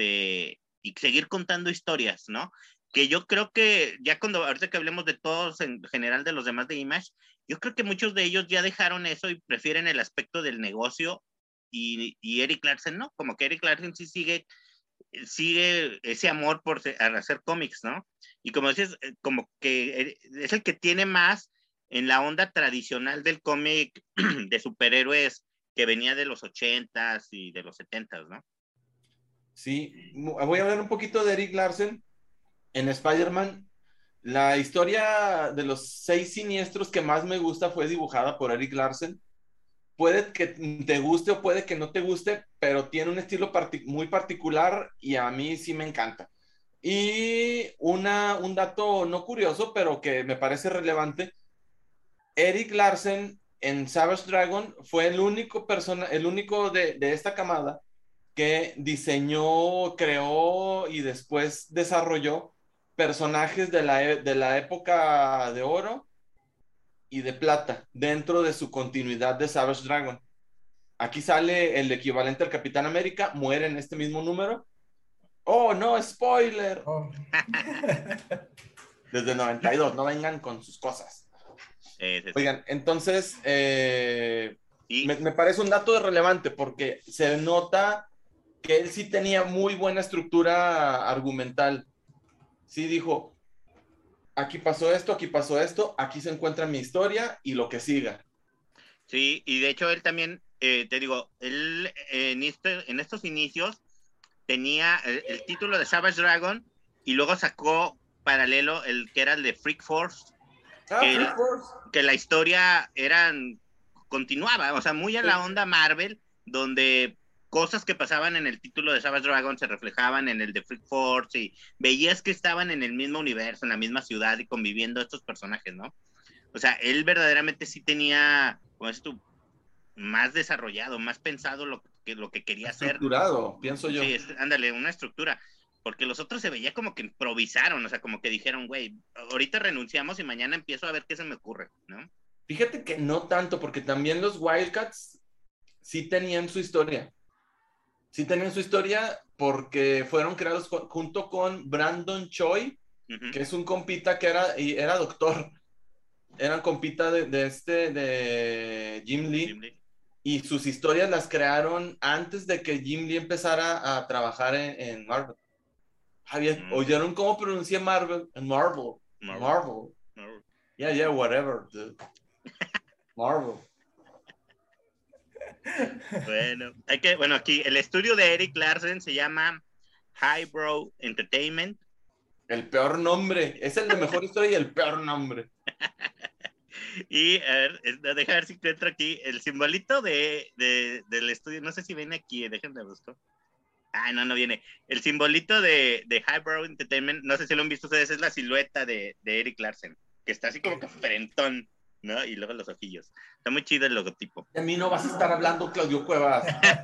seguir contando historias, ¿no? Que yo creo que ya ahorita que hablemos de todos en general de los demás de Image, yo creo que muchos de ellos ya dejaron eso y prefieren el aspecto del negocio, y Eric Larsen no, como que Eric Larsen sí sigue ese amor por hacer cómics, ¿no? Y como dices, como que es el que tiene más en la onda tradicional del cómic de superhéroes que venía de los 80s y de los 70s, ¿no? Sí, voy a hablar un poquito de Eric Larsen. En Spider-Man, la historia de los 6 siniestros que más me gusta fue dibujada por Eric Larsen. Puede que te guste o puede que no te guste, pero tiene un estilo muy particular y a mí sí me encanta. Y un dato no curioso, pero que me parece relevante, Eric Larsen en Savage Dragon fue el único de esta camada que diseñó, creó y después desarrolló personajes de la época de oro y de plata dentro de su continuidad de Savage Dragon. Aquí sale el equivalente al Capitán América, muere en este mismo número. ¡Oh, no! ¡Spoiler! Oh. Desde el 92, no vengan con sus cosas. Oigan, entonces, me parece un dato relevante porque se nota que él sí tenía muy buena estructura argumental. Sí dijo, aquí pasó esto, aquí se encuentra mi historia y lo que siga. Sí, y de hecho él también, te digo, él en estos inicios tenía el título de Savage Dragon y luego sacó paralelo el que era el de Freak Force, Freak Force. que la historia continuaba, o sea, muy a la onda Marvel, donde cosas que pasaban en el título de Savage Dragon se reflejaban en el de Freak Force y veías que estaban en el mismo universo, en la misma ciudad y conviviendo estos personajes, ¿no? O sea, él verdaderamente sí tenía, como es tú, más desarrollado, más pensado lo que quería hacer. Estructurado, pienso yo. Sí, ándale, una estructura. Porque los otros se veía como que improvisaron, o sea, como que dijeron, güey, ahorita renunciamos y mañana empiezo a ver qué se me ocurre, ¿no? Fíjate que no tanto, porque también los Wildcats sí tenían su historia. Sí tenían su historia porque fueron creados junto con Brandon Choi, que es un compita que era doctor. Eran compita de Jim Lee. Y sus historias las crearon antes de que Jim Lee empezara a trabajar en Marvel. ¿Oyeron cómo pronuncié Marvel? En Marvel. Yeah, whatever, dude. Marvel. Bueno, aquí el estudio de Eric Larsen se llama Highbrow Entertainment. El peor nombre. Es el de mejor historia y el peor nombre. Y a ver, deja ver si encuentro aquí el simbolito del estudio. No sé si viene aquí, déjenme buscar. No viene. El simbolito de Highbrow Entertainment, no sé si lo han visto ustedes, es la silueta de Eric Larsen, que está así como que frentón, ¿no? Y luego los ojillos. Está muy chido el logotipo. De mí no vas a estar hablando, Claudio Cuevas.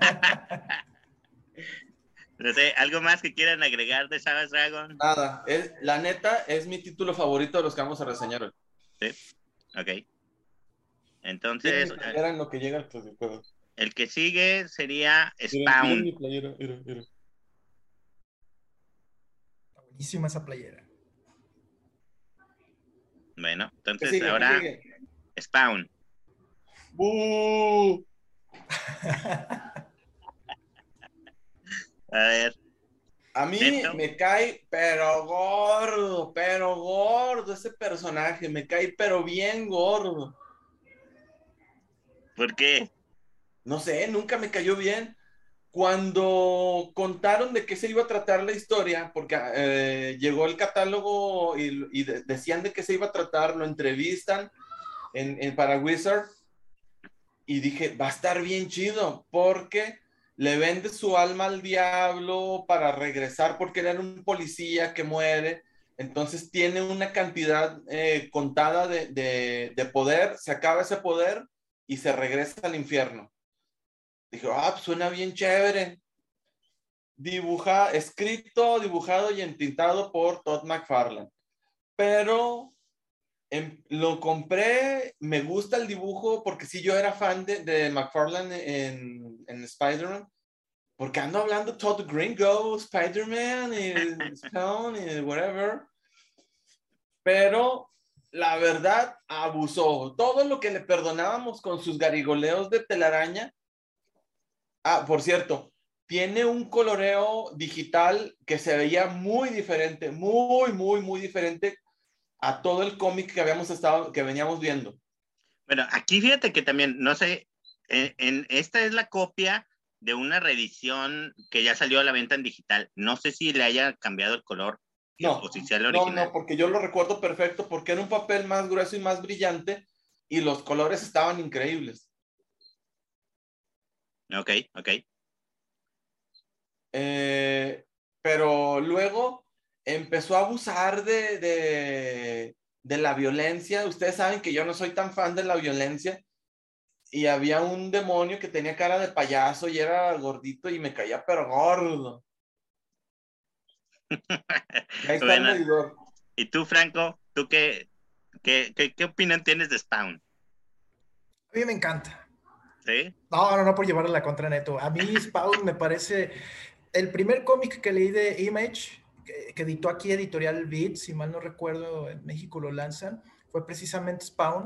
No sé, ¿algo más que quieran agregar de Savage Dragon? Nada, la neta es mi título favorito de los que vamos a reseñar hoy. Sí, ok. Entonces, era en lo que llega el Claudio Cuevas. El que sigue sería Spawn. Miren mi playera, mira. Buenísima esa playera. Bueno, entonces ahora Spawn. A ver. A mí me cae, pero gordo ese personaje, me cae, pero bien gordo. ¿Por qué? No sé, nunca me cayó bien. Cuando contaron de qué se iba a tratar la historia, porque llegó el catálogo y decían de qué se iba a tratar, lo entrevistan para Wizard, y dije, va a estar bien chido, porque le vende su alma al diablo para regresar, porque era un policía que muere, entonces tiene una cantidad contada de poder, se acaba ese poder y se regresa al infierno. Dije, suena bien chévere. Escrito, dibujado y entintado por Todd McFarlane. Pero lo compré, me gusta el dibujo, porque sí, yo era fan de McFarlane en Spider-Man, porque ando hablando Todd Gringo, Spider-Man y Spawn y whatever. Pero la verdad, abusó. Todo lo que le perdonábamos con sus garigoleos de telaraña. Por cierto, tiene un coloreo digital que se veía muy diferente, muy diferente a todo el cómic que veníamos viendo. Bueno, aquí fíjate que también, no sé, esta es la copia de una reedición que ya salió a la venta en digital. No sé si le haya cambiado el color. No, porque yo lo recuerdo perfecto, porque era un papel más grueso y más brillante y los colores estaban increíbles. Ok. Pero luego empezó a abusar de la violencia. Ustedes saben que yo no soy tan fan de la violencia. Y había un demonio que tenía cara de payaso y era gordito y me caía pero gordo. Ahí está el medidor. ¿Y tú, Franco? ¿Tú qué opinión tienes de Spawn? A mí me encanta. ¿Sí? No por llevarle la contra, Neto. A mí Spawn me parece... El primer cómic que leí de Image, que editó aquí Editorial Beat, si mal no recuerdo, en México lo lanzan, fue precisamente Spawn.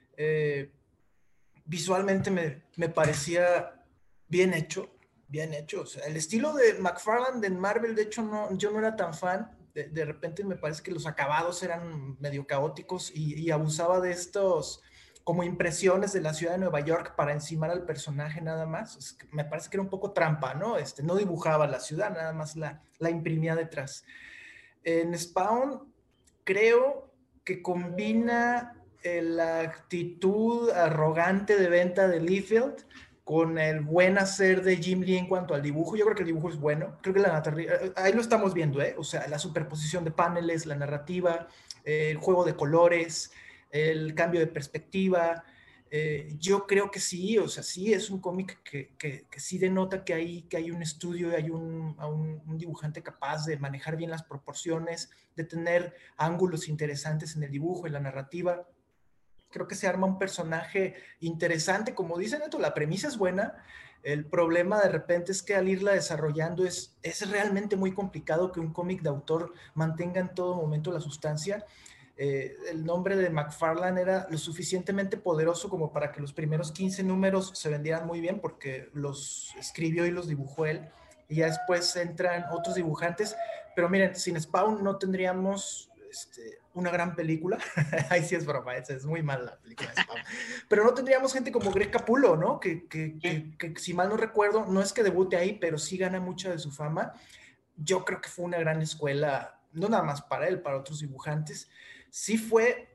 Visualmente me parecía bien hecho. O sea, el estilo de McFarlane en Marvel, de hecho, yo no era tan fan. de repente me parece que los acabados eran medio caóticos y abusaba de estos como impresiones de la ciudad de Nueva York para encimar al personaje nada más. Me parece que era un poco trampa, ¿no? No dibujaba la ciudad, nada más la imprimía detrás. En Spawn creo que combina la actitud arrogante de venta de Liefeld con el buen hacer de Jim Lee en cuanto al dibujo. Yo creo que el dibujo es bueno. Creo que ahí lo estamos viendo, ¿eh? O sea, la superposición de paneles, la narrativa, el juego de colores, el cambio de perspectiva. Yo creo que sí, o sea, sí es un cómic que sí denota que hay un estudio, hay un dibujante capaz de manejar bien las proporciones, de tener ángulos interesantes en el dibujo, en la narrativa. Creo que se arma un personaje interesante, como dicen, Neto, la premisa es buena. El problema de repente es que al irla desarrollando es realmente muy complicado que un cómic de autor mantenga en todo momento la sustancia. El nombre de McFarlane era lo suficientemente poderoso como para que los primeros 15 números se vendieran muy bien porque los escribió y los dibujó él, y ya después entran otros dibujantes, pero miren, sin Spawn no tendríamos una gran película. Ahí sí es broma, es muy mala la película de Spawn, pero no tendríamos gente como Greg Capullo, ¿no? Que si mal no recuerdo, no es que debute ahí, pero sí gana mucha de su fama. Yo creo que fue una gran escuela, no nada más para él, para otros dibujantes. Sí fue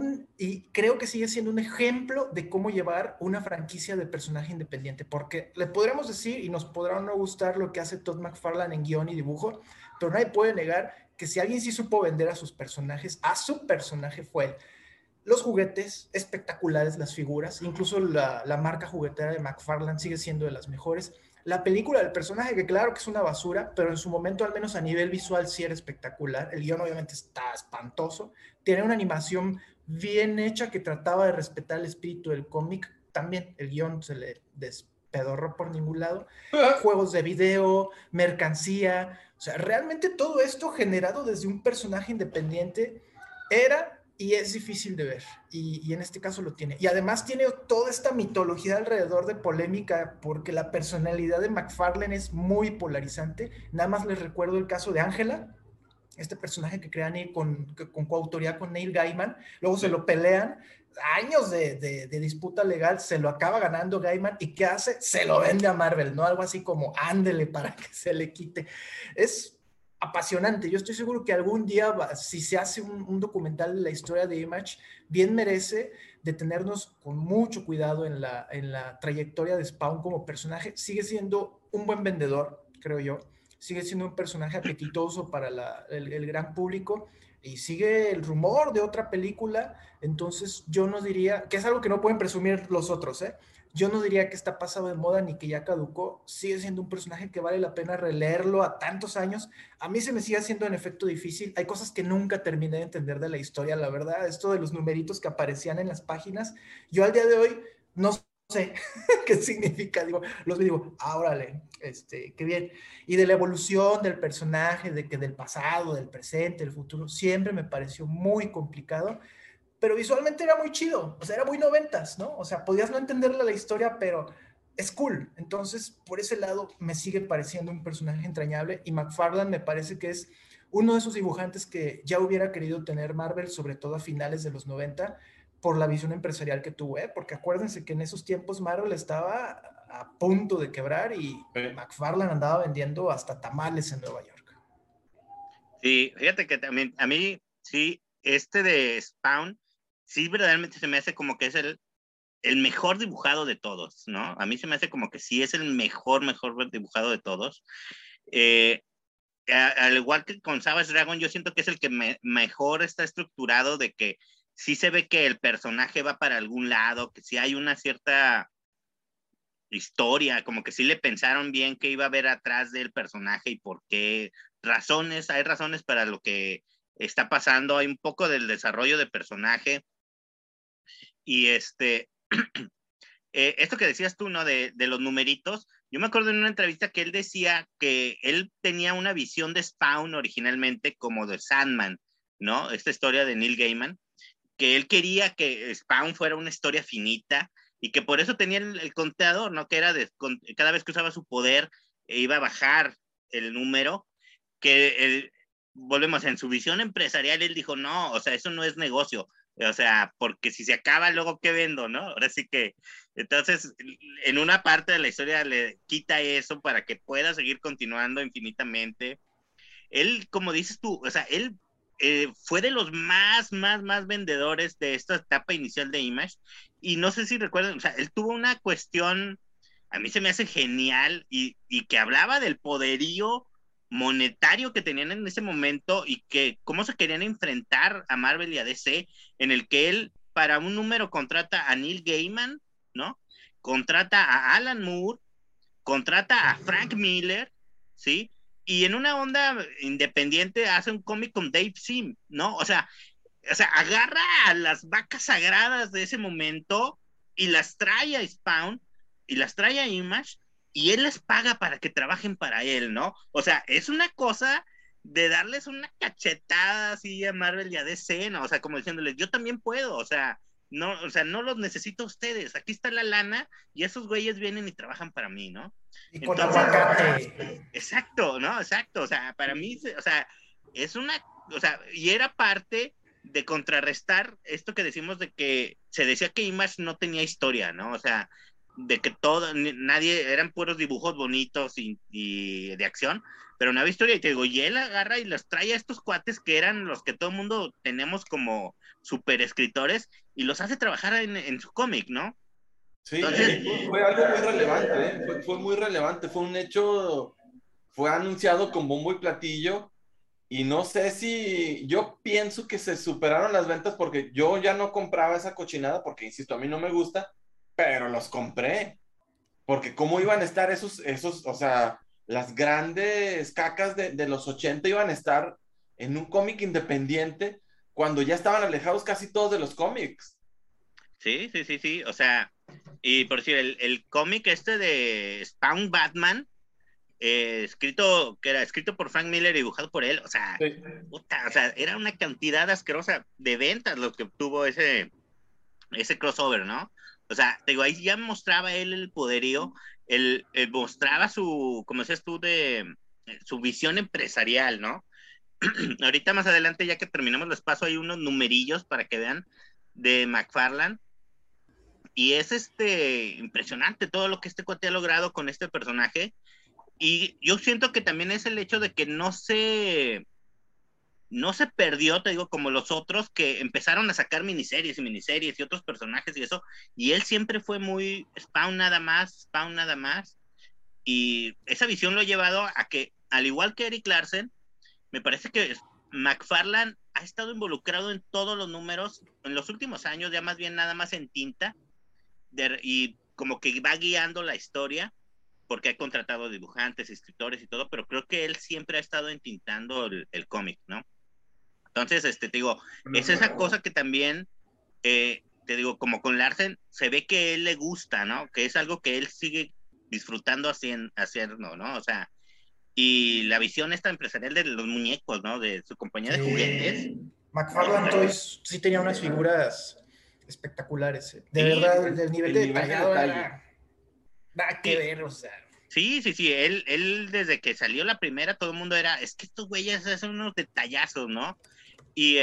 y creo que sigue siendo un ejemplo de cómo llevar una franquicia de personaje independiente, porque le podremos decir y nos podrá no gustar lo que hace Todd McFarlane en guión y dibujo, pero nadie puede negar que si alguien sí supo vender a sus personajes, a su personaje fue él. Los juguetes, espectaculares las figuras, incluso la marca juguetera de McFarlane sigue siendo de las mejores. La película del personaje, que claro que es una basura, pero en su momento, al menos a nivel visual, sí era espectacular. El guión obviamente está espantoso. Tiene una animación bien hecha que trataba de respetar el espíritu del cómic. También el guión se le despedorró por ningún lado. Juegos de video, mercancía. O sea, realmente todo esto generado desde un personaje independiente era y es difícil de ver, y en este caso lo tiene. Y además tiene toda esta mitología alrededor de polémica, porque la personalidad de McFarlane es muy polarizante. Nada más les recuerdo el caso de Ángela, este personaje que crean con coautoría con Neil Gaiman, luego se lo pelean, años de disputa legal, se lo acaba ganando Gaiman, y ¿qué hace? Se lo vende a Marvel, ¿no? Algo así como, ándele para que se le quite. Es apasionante. Yo estoy seguro que algún día, si se hace un documental de la historia de Image, bien merece detenernos con mucho cuidado en la trayectoria de Spawn como personaje. Sigue siendo un buen vendedor, creo yo. Sigue siendo un personaje apetitoso para el gran público, y sigue el rumor de otra película. Entonces yo no diría, que es algo que no pueden presumir los otros, ¿eh? Yo no diría que está pasado de moda ni que ya caducó. Sigue siendo un personaje que vale la pena releerlo a tantos años. A mí se me sigue haciendo en efecto difícil. Hay cosas que nunca terminé de entender de la historia, la verdad. Esto de los numeritos que aparecían en las páginas, yo al día de hoy no sé qué significa. Digo, órale, qué bien. Y de la evolución del personaje, del pasado, del presente, del futuro, siempre me pareció muy complicado, pero visualmente era muy chido, o sea, era muy noventas, ¿no? O sea, podías no entenderle la historia, pero es cool. Entonces, por ese lado, me sigue pareciendo un personaje entrañable, y McFarlane me parece que es uno de esos dibujantes que ya hubiera querido tener Marvel, sobre todo a finales de los 90, por la visión empresarial que tuvo, ¿eh? Porque acuérdense que en esos tiempos Marvel estaba a punto de quebrar, y McFarlane andaba vendiendo hasta tamales en Nueva York. Sí, fíjate que también a mí, sí, de Spawn, sí, verdaderamente se me hace como que es el mejor dibujado de todos, ¿no? A mí se me hace como que sí es el mejor dibujado de todos. Al igual que con Savage Dragon, yo siento que es el que mejor está estructurado, de que sí se ve que el personaje va para algún lado, que sí hay una cierta historia, como que sí le pensaron bien qué iba a haber atrás del personaje y por qué hay razones para lo que está pasando, hay un poco del desarrollo de personaje. Y esto que decías tú, ¿no? De los numeritos, yo me acuerdo en una entrevista que él decía que él tenía una visión de Spawn originalmente como de Sandman, ¿no? Esta historia de Neil Gaiman, que él quería que Spawn fuera una historia finita, y que por eso tenía el conteador, ¿no? Que era cada vez que usaba su poder, iba a bajar el número, que volvemos, en su visión empresarial, él dijo, no, o sea, eso no es negocio, o sea, porque si se acaba, luego, ¿qué vendo, no? Ahora sí que, entonces, en una parte de la historia le quita eso para que pueda seguir continuando infinitamente. Él, como dices tú, o sea, él fue de los más vendedores de esta etapa inicial de Image, y no sé si recuerdan, o sea, él tuvo una cuestión, a mí se me hace genial, y que hablaba del poderío monetario que tenían en ese momento, y que cómo se querían enfrentar a Marvel y a DC, en el que él, para un número, contrata a Neil Gaiman, ¿no? Contrata a Alan Moore, contrata a Frank Miller, ¿sí? Y en una onda independiente hace un cómic con Dave Sim, ¿no? O sea, agarra a las vacas sagradas de ese momento y las trae a Spawn y las trae a Image, y él les paga para que trabajen para él, ¿no? O sea, es una cosa de darles una cachetada así a Marvel y a DC, ¿no? O sea, como diciéndoles, yo también puedo, o sea, no los necesito a ustedes, aquí está la lana y esos güeyes vienen y trabajan para mí, ¿no? Y con Entonces, aguacate. exacto, ¿no? Exacto, o sea, para mí, o sea, es una, o sea, y era parte de contrarrestar esto que decimos de que se decía que Image no tenía historia, ¿no? O sea, de que todo, nadie, eran puros dibujos bonitos y de acción, pero no había historia. Y te digo, y él agarra y los trae a estos cuates que eran los que todo el mundo tenemos como super escritores, y los hace trabajar en su cómic, ¿no? Sí, Entonces, fue algo muy relevante, ¿eh? Fue muy relevante, fue un hecho, fue anunciado con bombo y platillo, y no sé si, yo pienso que se superaron las ventas porque yo ya no compraba esa cochinada, porque insisto, a mí no me gusta, pero los compré, porque cómo iban a estar o sea, las grandes cacas de los 80 iban a estar en un cómic independiente cuando ya estaban alejados casi todos de los cómics. sí, o sea, y por decir, el cómic este de Spawn Batman, que era escrito por Frank Miller y dibujado por él, o sea, Sí. puta, o sea, era una cantidad asquerosa de ventas lo que obtuvo ese crossover, ¿no? O sea, te digo, ahí ya mostraba él el poderío, él mostraba su, como decías tú, su visión empresarial, ¿no? Ahorita más adelante, ya que terminamos, les paso ahí unos numerillos para que vean de McFarlane, y es impresionante todo lo que este cuate ha logrado con este personaje. Y yo siento que también es el hecho de que no se perdió, te digo, como los otros que empezaron a sacar miniseries y miniseries y otros personajes y eso, y él siempre fue muy Spawn nada más, Spawn nada más, y esa visión lo ha llevado a que, al igual que Eric Larsen, me parece que McFarlane ha estado involucrado en todos los números en los últimos años, ya más bien nada más en tinta, y como que va guiando la historia, porque ha contratado dibujantes, escritores y todo, pero creo que él siempre ha estado entintando el cómic, ¿no? Entonces, te digo, es esa cosa que también, te digo, como con Larsen, se ve que él le gusta, ¿no? Que es algo que él sigue disfrutando haciendo, ¿no? O sea, y la visión esta empresarial de los muñecos, ¿no? De su compañía de juguetes. McFarlane Toys sí tenía unas figuras espectaculares. De Sí, verdad, el nivel El de nivel de detallado detalle. era nada que sí, ver, o sea. sí, él desde que salió la primera, todo el mundo era, es que estos güeyes hacen unos detallazos, ¿no? Y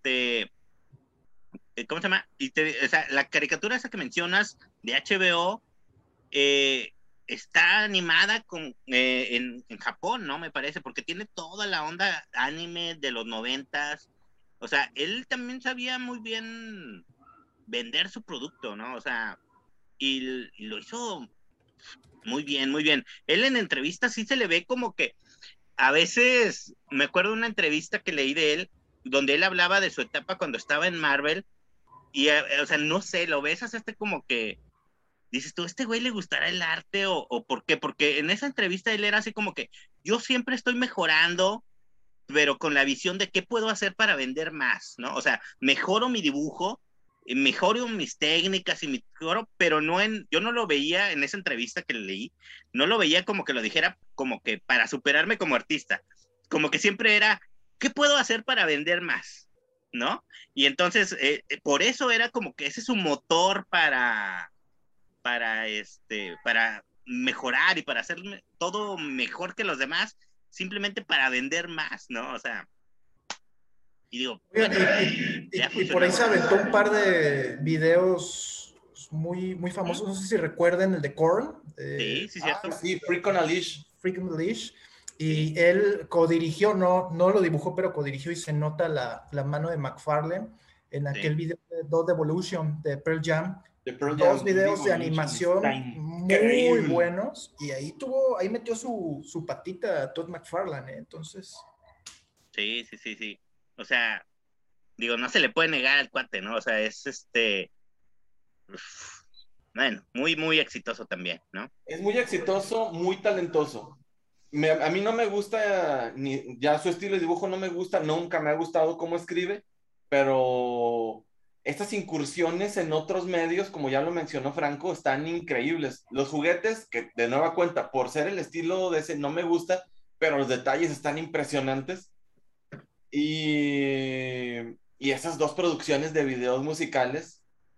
¿cómo se llama? O sea, la caricatura esa que mencionas de HBO eh, está animada en Japón, ¿no? Me parece, porque tiene toda la onda anime de los 90s. O sea, él también sabía muy bien vender su producto, ¿no? O sea, y lo hizo muy bien, muy bien. Él en entrevistas sí se le ve como que a veces, me acuerdo de una entrevista que leí de él, donde él hablaba de su etapa cuando estaba en Marvel, y, o sea, no sé, lo ves hasta como que dices tú, ¿este güey le gustará el arte o por qué? Porque en esa entrevista él era así como que yo siempre estoy mejorando, pero con la visión de qué puedo hacer para vender más, ¿no? O sea, mejoro mi dibujo, mejoro mis técnicas y mejoro, pero yo no lo veía en esa entrevista que leí, no lo veía como que lo dijera como que para superarme como artista, como que siempre era, ¿qué puedo hacer para vender más? ¿No? Y entonces, por eso era como que ese es su motor para mejorar y para hacer todo mejor que los demás, simplemente para vender más, ¿no? O sea, Y digo, Oigan, bueno, y por ahí se aventó un par de videos muy, muy famosos. No sé si recuerden el de Korn. Sí, cierto. Sí, Freak on a Leash. Freak on the Leash. Y él codirigió, no lo dibujó, pero codirigió y se nota la mano de McFarlane en aquel video de Dot Evolution de Pearl Jam. Dos videos de animación muy buenos y ahí metió su patita Todd McFarlane, ¿eh? Entonces. Sí. O sea, digo, no se le puede negar al cuate, ¿no? O sea, es bueno, muy, muy exitoso también, ¿no? Es muy exitoso, muy talentoso. A mí no me gusta, ya su estilo de dibujo no me gusta, nunca me ha gustado cómo escribe, pero estas incursiones en otros medios, como ya lo mencionó Franco, están increíbles. Los juguetes, que de nueva cuenta, por ser el estilo de ese, no me gusta, pero los detalles están impresionantes. Y esas dos producciones de videos musicales,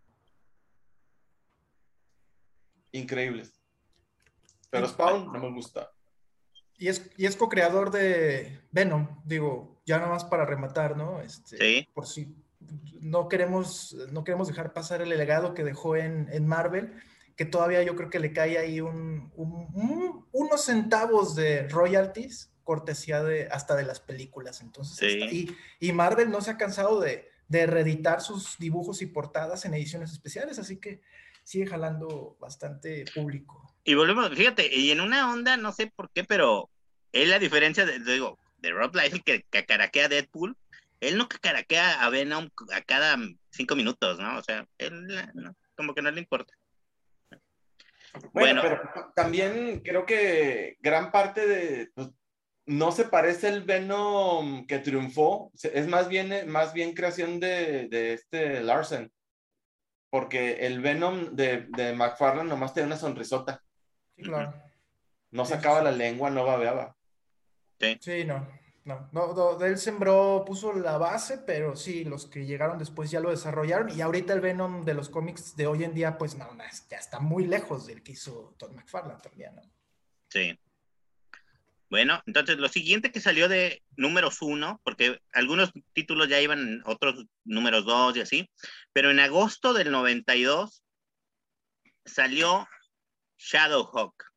increíbles. Pero Spawn no me gusta. Y es co-creador de Venom, digo, ya nada más para rematar, ¿no? Sí. Por si no queremos dejar pasar el legado que dejó en Marvel, que todavía yo creo que le cae ahí unos centavos de royalties, cortesía hasta de las películas. Entonces, sí. Y Marvel no se ha cansado de reeditar sus dibujos y portadas en ediciones especiales, así que sigue jalando bastante público. Y volvemos, fíjate, y en una onda, no sé por qué, pero él, a diferencia de Rob Liefeld, que cacaraquea a Deadpool, él no cacaraquea a Venom a cada 5 minutos, ¿no? O sea, él como que no le importa. Bueno, pero también creo que gran parte de... Pues, no se parece el Venom que triunfó, es más bien creación de este Larsen, porque el Venom de McFarlane nomás tenía una sonrisota. Sí, claro. No sacaba la lengua, no babeaba. Sí, no, él puso la base, pero sí, los que llegaron después ya lo desarrollaron y ahorita el Venom de los cómics de hoy en día, pues no, ya está muy lejos del que hizo Todd McFarlane también, ¿no? Sí. Bueno, entonces lo siguiente que salió de números 1, porque algunos títulos ya iban en otros números 2 y así, pero en agosto del 92 salió Shadowhawk,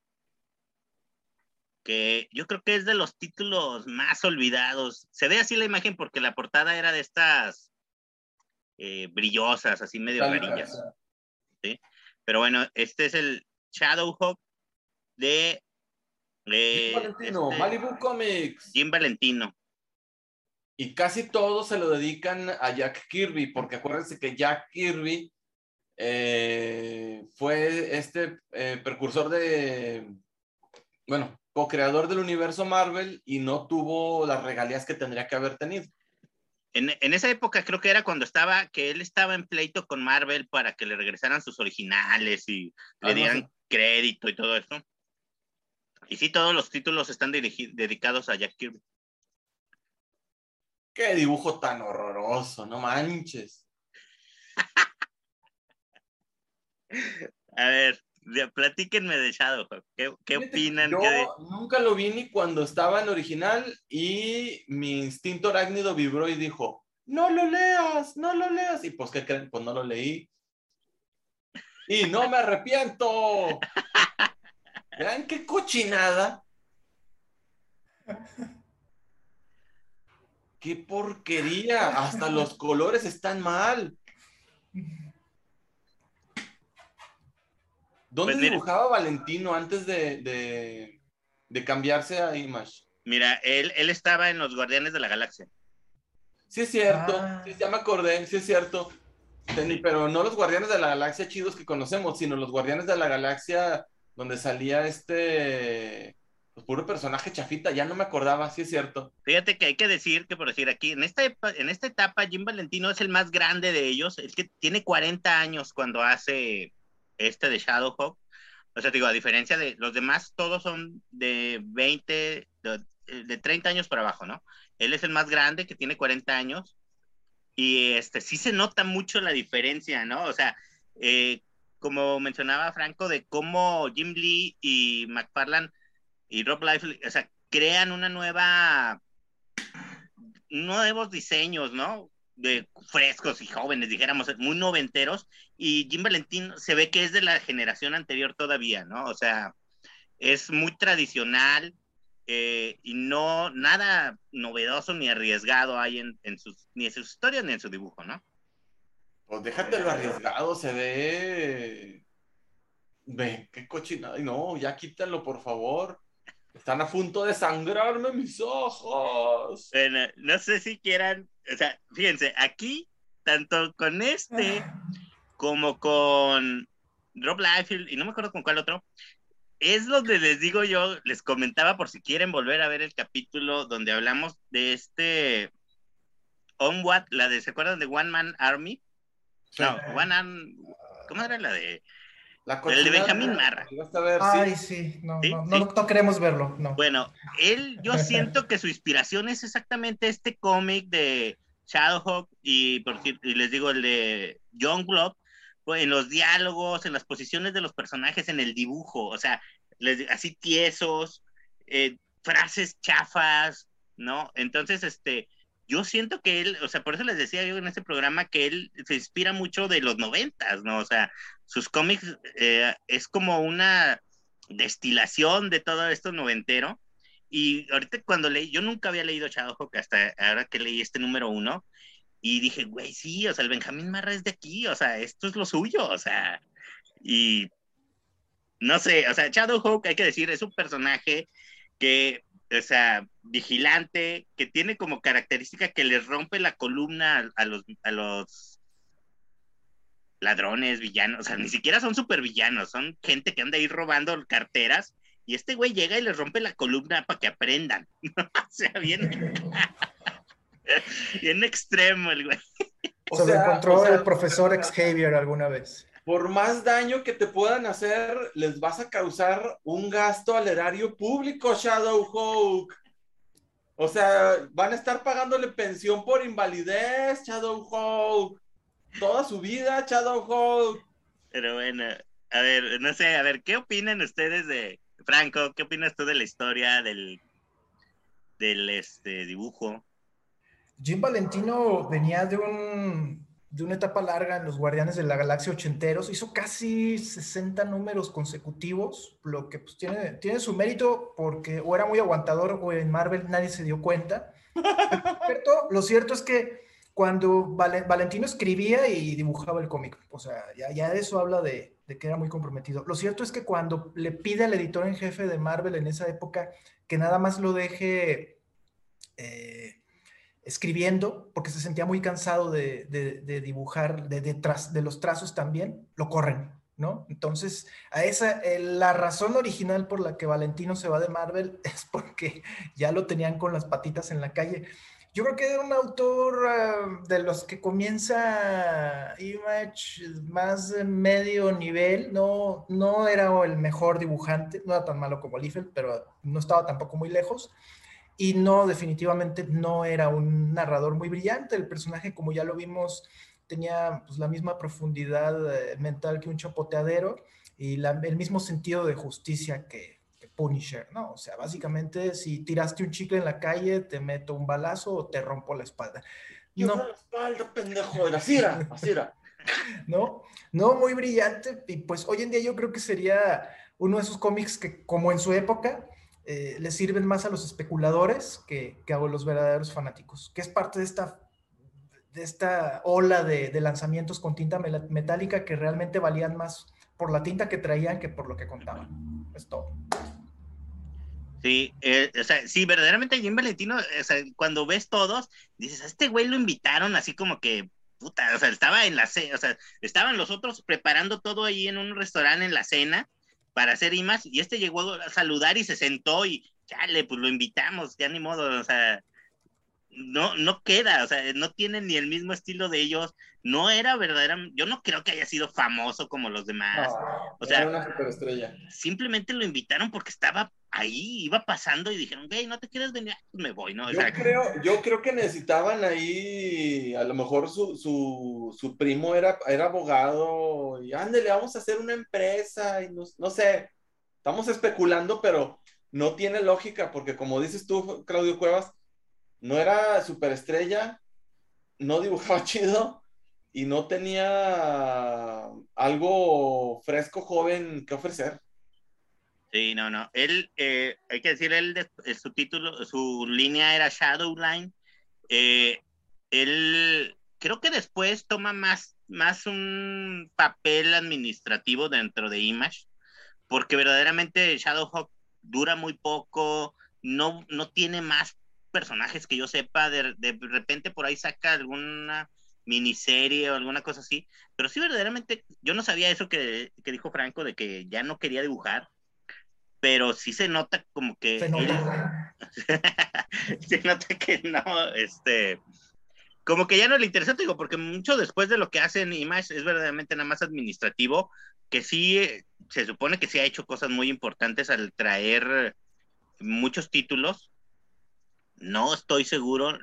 que yo creo que es de los títulos más olvidados. Se ve así la imagen porque la portada era de estas brillosas, así medio rarillas. ¿Sí? Pero bueno, este es el Shadowhawk de Jim Valentino, Malibu Comics. Jim Valentino. Y casi todos se lo dedican a Jack Kirby, porque acuérdense que Jack Kirby fue precursor co-creador del universo Marvel y no tuvo las regalías que tendría que haber tenido. En esa época creo que era cuando él estaba en pleito con Marvel para que le regresaran sus originales y le dieran crédito y todo eso. Y sí, todos los títulos están dedicados a Jack Kirby. Qué dibujo tan horroroso, no manches. A ver, platíquenme de Shadowhawk. ¿Qué opinan? Yo nunca lo vi ni cuando estaba en original y mi instinto arácnido vibró y dijo, no lo leas, no lo leas. Y pues, ¿qué creen? Pues no lo leí. Y no me arrepiento. Vean qué cochinada. Qué porquería. Hasta los colores están mal. ¿Dónde dibujaba Valentino antes de cambiarse a Image? Mira, él estaba en los Guardianes de la Galaxia. Sí es cierto, sí, ya me acordé, sí es cierto. Pero no los Guardianes de la Galaxia chidos que conocemos, sino los Guardianes de la Galaxia donde salía pues, puro personaje chafita, ya no me acordaba, sí es cierto. Fíjate que hay que decir que, por decir aquí, en esta etapa, Jim Valentino es el más grande de ellos, el que tiene 40 años cuando hace de Shadowhawk. O sea, digo, a diferencia de los demás, todos son de 20, de 30 años para abajo, ¿no? Él es el más grande, que tiene 40 años, y sí se nota mucho la diferencia, ¿no? O sea, como mencionaba Franco, de cómo Jim Lee y McFarlane y Rob Liefeld, o sea, crean una nueva nuevos diseños, ¿no? De frescos y jóvenes, dijéramos, muy noventeros, y Jim Valentín se ve que es de la generación anterior todavía, ¿no? O sea, es muy tradicional, y no, nada novedoso ni arriesgado hay ni en sus historias ni en su dibujo, ¿no? Pues déjate lo arriesgado, se ve... Ve, qué cochinada. No, ya quítalo, por favor. Están a punto de sangrarme mis ojos. Bueno, no sé si quieran, o sea, fíjense, aquí, tanto con como con Rob Liefeld, y no me acuerdo con cuál otro, es donde les digo yo, les comentaba por si quieren volver a ver el capítulo donde hablamos de Onward, ¿se acuerdan de One Man Army? Sí. No, ¿cómo era la de? La El de Benjamín Marra. Ay, sí, no, ¿Sí? no, ¿Sí? no queremos verlo, no. Bueno, yo siento que su inspiración es exactamente este cómic de Shadowhawk y les digo el de Youngblood, pues, en los diálogos, en las posiciones de los personajes, en el dibujo, o sea, así tiesos, frases chafas, ¿no? Entonces, yo siento que él, o sea, por eso les decía yo en este programa que él se inspira mucho de los 90s, ¿no? O sea, sus cómics es como una destilación de todo esto noventero. Y ahorita cuando leí, yo nunca había leído Shadowhawk hasta ahora que leí este número 1, y dije, güey, sí, o sea, el Benjamín Marra es de aquí, o sea, esto es lo suyo, o sea, y no sé, o sea, Shadowhawk, hay que decir, es un personaje que, o sea, vigilante, que tiene como característica que les rompe la columna a los ladrones, villanos, o sea, ni siquiera son supervillanos, son gente que anda ahí robando carteras, y este güey llega y les rompe la columna para que aprendan, o sea, bien, bien extremo el güey. Se lo encontró el profesor Xavier alguna vez. Por más daño que te puedan hacer, les vas a causar un gasto al erario público, Shadowhawk. O sea, van a estar pagándole pensión por invalidez, Shadowhawk. Toda su vida, Shadowhawk. Pero bueno, a ver, no sé, a ver, ¿qué opinan ustedes de Franco? ¿Qué opinas tú de la historia del dibujo? Jim Valentino venía de una etapa larga en los Guardianes de la Galaxia ochenteros, hizo casi 60 números consecutivos, lo que pues tiene su mérito porque o era muy aguantador o en Marvel nadie se dio cuenta. Lo cierto es que cuando Valentino escribía y dibujaba el cómic, o sea, ya eso habla de que era muy comprometido. Lo cierto es que cuando le pide al editor en jefe de Marvel en esa época que nada más lo deje escribiendo, porque se sentía muy cansado de dibujar, de los trazos también, lo corren, ¿no? Entonces, la razón original por la que Valentino se va de Marvel es porque ya lo tenían con las patitas en la calle. Yo creo que era un autor de los que comienza Image más de medio nivel, no era el mejor dibujante, no era tan malo como Liefeld, pero no estaba tampoco muy lejos. Y no, definitivamente no era un narrador muy brillante. El personaje, como ya lo vimos, tenía pues, la misma profundidad mental que un chapoteadero y el mismo sentido de justicia que Punisher, ¿no? O sea, básicamente, si tiraste un chicle en la calle, te meto un balazo o te rompo la espalda. No. La espalda, pendejo, así era. No muy brillante. Y pues hoy en día yo creo que sería uno de esos cómics que, como en su época, le sirven más a los especuladores que a los verdaderos fanáticos, que es parte de esta ola de lanzamientos con tinta metálica que realmente valían más por la tinta que traían que por lo que contaban. Es todo. Sí, o sea, sí, verdaderamente Jim Valentino, o sea, cuando ves todos, dices, a este güey lo invitaron así como que, puta, o sea, estaba en la cena, o sea, estaban los otros preparando todo ahí en un restaurante en la cena para hacer rimas, y este llegó a saludar y se sentó y, chale, pues lo invitamos, ya ni modo, o sea, no queda, o sea, no tiene ni el mismo estilo de ellos, no era verdaderamente, yo no creo que haya sido famoso como los demás, o sea, era una superestrella. Simplemente lo invitaron porque estaba ahí, iba pasando y dijeron, güey, ¿no te quieres venir? Pues me voy, ¿no? Yo creo que necesitaban ahí, a lo mejor su primo era abogado y ándale, vamos a hacer una empresa y no sé, estamos especulando, pero no tiene lógica porque como dices tú, Claudio Cuevas, no era superestrella, no dibujaba chido y no tenía algo fresco, joven que ofrecer. Sí, no. Él, hay que decir, su título, su línea era Shadowline. Él creo que después toma más un papel administrativo dentro de Image, porque verdaderamente Shadowhawk dura muy poco, no tiene más personajes que yo sepa, de repente por ahí saca alguna miniserie o alguna cosa así, pero sí verdaderamente, yo no sabía eso que dijo Franco de que ya no quería dibujar, pero sí se nota como que Se nota. se nota que no, como que ya no le interesa, te digo, porque mucho después de lo que hace en Image es verdaderamente nada más administrativo, que sí, se supone que sí ha hecho cosas muy importantes al traer muchos títulos. No estoy seguro,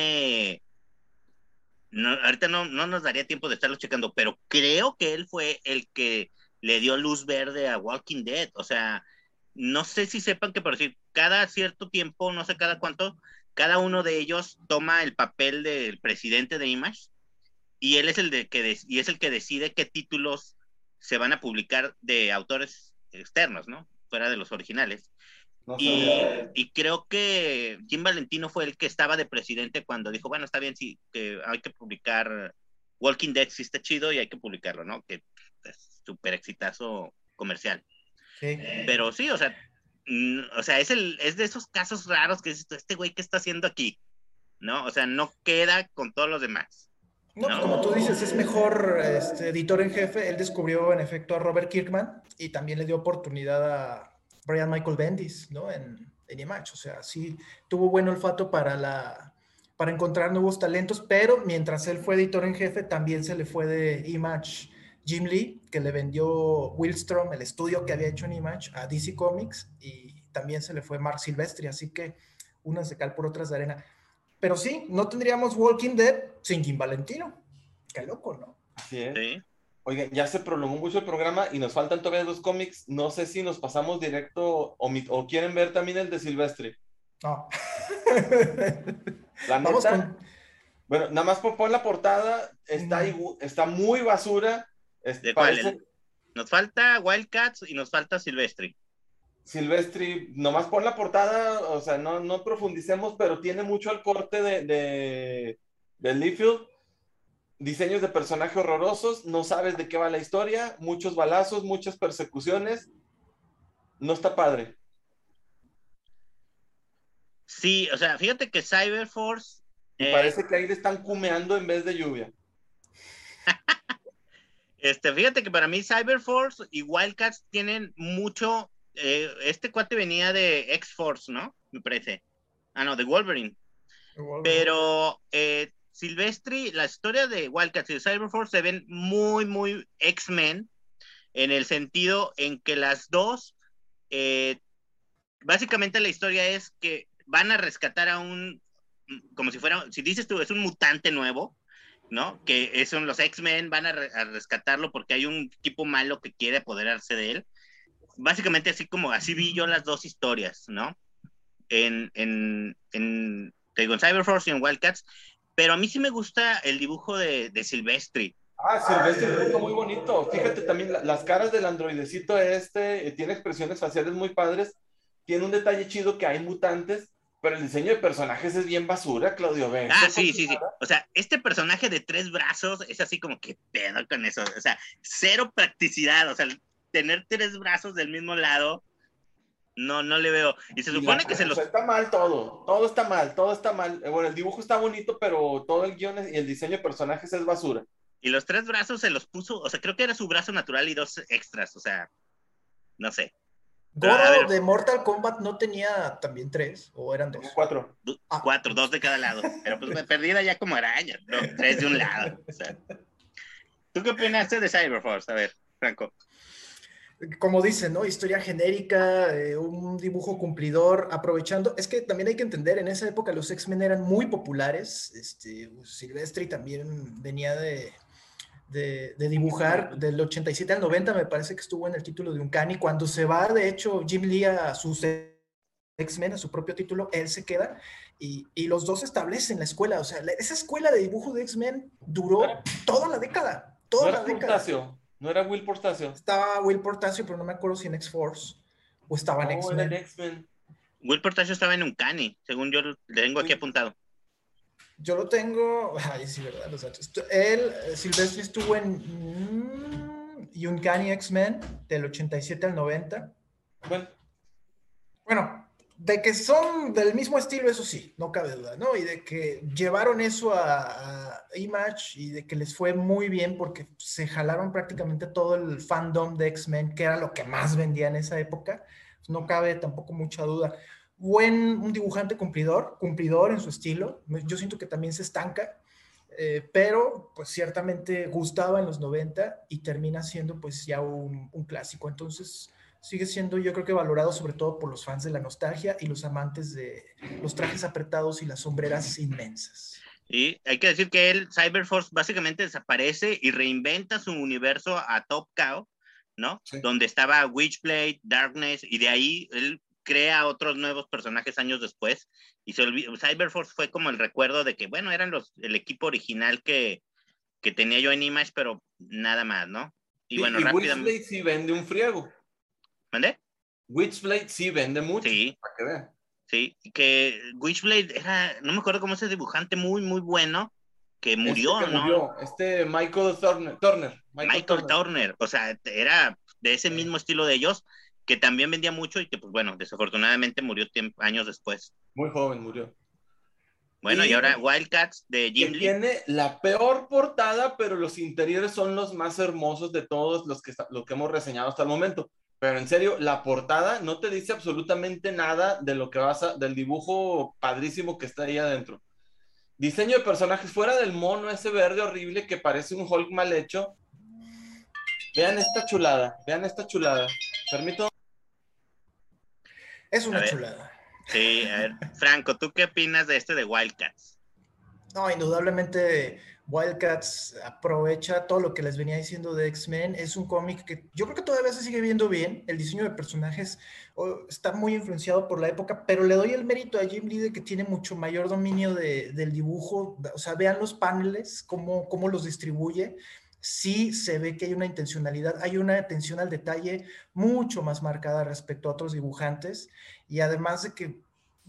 ahorita no nos daría tiempo de estarlo checando, pero creo que él fue el que le dio luz verde a Walking Dead. O sea, no sé si sepan que por decir, cada cierto tiempo, no sé cada cuánto, cada uno de ellos toma el papel del presidente de Image y él es y es el que decide qué títulos se van a publicar de autores externos, ¿no? Fuera de los originales. No sabía. Y creo que Jim Valentino fue el que estaba de presidente cuando dijo, bueno, está bien, sí, que hay que publicar Walking Dead, sí está chido y hay que publicarlo, ¿no? Que es súper exitazo comercial. Sí. Pero sí, o sea, es de esos casos raros que dices, este güey, ¿qué está haciendo aquí? ¿No? O sea, no queda con todos los demás. No, ¿No? pues como tú dices, es mejor editor en jefe. Él descubrió en efecto a Robert Kirkman y también le dio oportunidad a Brian Michael Bendis, ¿no? En Image. O sea, sí tuvo buen olfato para encontrar nuevos talentos, pero mientras él fue editor en jefe, también se le fue de Image Jim Lee, que le vendió Wildstorm, el estudio que había hecho en Image, a DC Comics, y también se le fue Mark Silvestri, así que unas de cal por otras de arena. Pero sí, no tendríamos Walking Dead sin Jim Valentino. Qué loco, ¿no? Así es. Sí. Oigan, ya se prolongó mucho el programa y nos faltan todavía 2 cómics. No sé si nos pasamos directo o quieren ver también el de Silvestre. No. La Vamos neta, con... bueno, nada más pon la portada, está muy basura. ¿De Parece cuál? Nos falta Wildcats y nos falta Silvestri. Silvestri, nomás pon la portada, o sea, no profundicemos, pero tiene mucho al corte de Liefeld. Diseños de personajes horrorosos, no sabes de qué va la historia, muchos balazos, muchas persecuciones. No está padre. Sí, o sea, fíjate que Cyberforce, Y parece que ahí le están cumeando en vez de lluvia. fíjate que para mí Cyberforce y Wildcats tienen mucho. Este cuate venía de X-Force, ¿no? Me parece. Ah, no, de Wolverine. Pero Silvestri, la historia de Wildcats y de Cyberforce se ven muy, muy X-Men en el sentido en que las dos, básicamente la historia es que van a rescatar a como si fuera, si dices tú, es un mutante nuevo, ¿no? Que son los X-Men, van a rescatarlo porque hay un equipo malo que quiere apoderarse de él. Básicamente así vi yo las dos historias, ¿no? Te digo, en Cyberforce y en Wildcats, pero a mí sí me gusta el dibujo de Silvestri. Silvestre es muy bonito. Fíjate también las caras del androidecito tiene expresiones faciales muy padres. Tiene un detalle chido que hay mutantes, pero el diseño de personajes es bien basura, Claudio. Sí. O sea, este personaje de 3 brazos es así como que pedo con eso. O sea, cero practicidad. O sea, tener 3 brazos del mismo lado, no le veo. Y se supone que está mal todo está mal. Bueno, el dibujo está bonito, pero todo el guión y el diseño de personajes es basura. Y los 3 brazos se los puso, o sea, creo que era su brazo natural y 2 extras, o sea, no sé. Goro de Mortal Kombat no tenía también 3, o eran 2. 4. 4, 2 de cada lado. Pero pues perdida ya como araña, ¿no? 3 de un lado. O sea. ¿Tú qué opinaste de Cyberforce? A ver, Franco. Como dicen, ¿no? Historia genérica, un dibujo cumplidor, aprovechando. Es que también hay que entender, en esa época los X-Men eran muy populares. Silvestri también venía de dibujar del 87 al 90, me parece que estuvo en el título de Uncanny. Cuando se va, de hecho, Jim Lee a suceder X-Men, a su propio título, él se queda y los dos establecen la escuela. O sea, esa escuela de dibujo de X-Men duró toda la década. No era Portacio, no era Will Portacio. Estaba Will Portacio, pero no me acuerdo si en X-Force o estaba en No, era en X-Men. X-Men. Will Portacio estaba en Uncanny, según yo le tengo aquí apuntado. Yo lo tengo. Ay, sí, ¿verdad? Los datos. Silvestre estuvo en Uncanny X-Men del 87 al 90. Bueno, de que son del mismo estilo, eso sí, no cabe duda, ¿no? Y de que llevaron eso a Image y de que les fue muy bien porque se jalaron prácticamente todo el fandom de X-Men, que era lo que más vendía en esa época. No cabe tampoco mucha duda. Un dibujante cumplidor en su estilo. Yo siento que también se estanca, pero pues ciertamente gustaba en los 90 y termina siendo pues ya un clásico. Entonces sigue siendo, yo creo que valorado sobre todo por los fans de la nostalgia y los amantes de los trajes apretados y las sombreras inmensas. Y hay que decir que Cyberforce básicamente desaparece y reinventa su universo a Top Cow, ¿no? Sí. Donde estaba Witchblade, Darkness, y de ahí él crea otros nuevos personajes años después. Y Cyberforce fue como el recuerdo de que, bueno, eran el equipo original que tenía yo en Image, pero nada más, ¿no? Y bueno, rápidamente. Witchblade sí vende un friego. ¿Mande? Witchblade sí vende mucho. Sí. Para que vean. Sí, que Witchblade era, no me acuerdo cómo ese dibujante muy, muy bueno, que murió, ¿no? Michael Turner. Michael Turner, o sea, era de ese mismo estilo de ellos, que también vendía mucho y que, pues bueno, desafortunadamente murió años después. Muy joven murió. Bueno, y ahora Wildcats de Jim Lee. Tiene la peor portada, pero los interiores son los más hermosos de todos los que hemos reseñado hasta el momento. Pero en serio, la portada no te dice absolutamente nada de lo que del dibujo padrísimo que está ahí adentro. Diseño de personajes fuera del mono, ese verde horrible que parece un Hulk mal hecho. Vean esta chulada. Permito. Es una chulada. Sí, a ver, Franco, ¿tú qué opinas de de Wildcats? No, indudablemente Wildcats aprovecha todo lo que les venía diciendo de X-Men. Es un cómic que yo creo que todavía se sigue viendo bien. El diseño de personajes está muy influenciado por la época, pero le doy el mérito a Jim Lee de que tiene mucho mayor dominio del dibujo. O sea, vean los paneles, cómo los distribuye. Sí se ve que hay una intencionalidad, hay una atención al detalle mucho más marcada respecto a otros dibujantes. Y además de que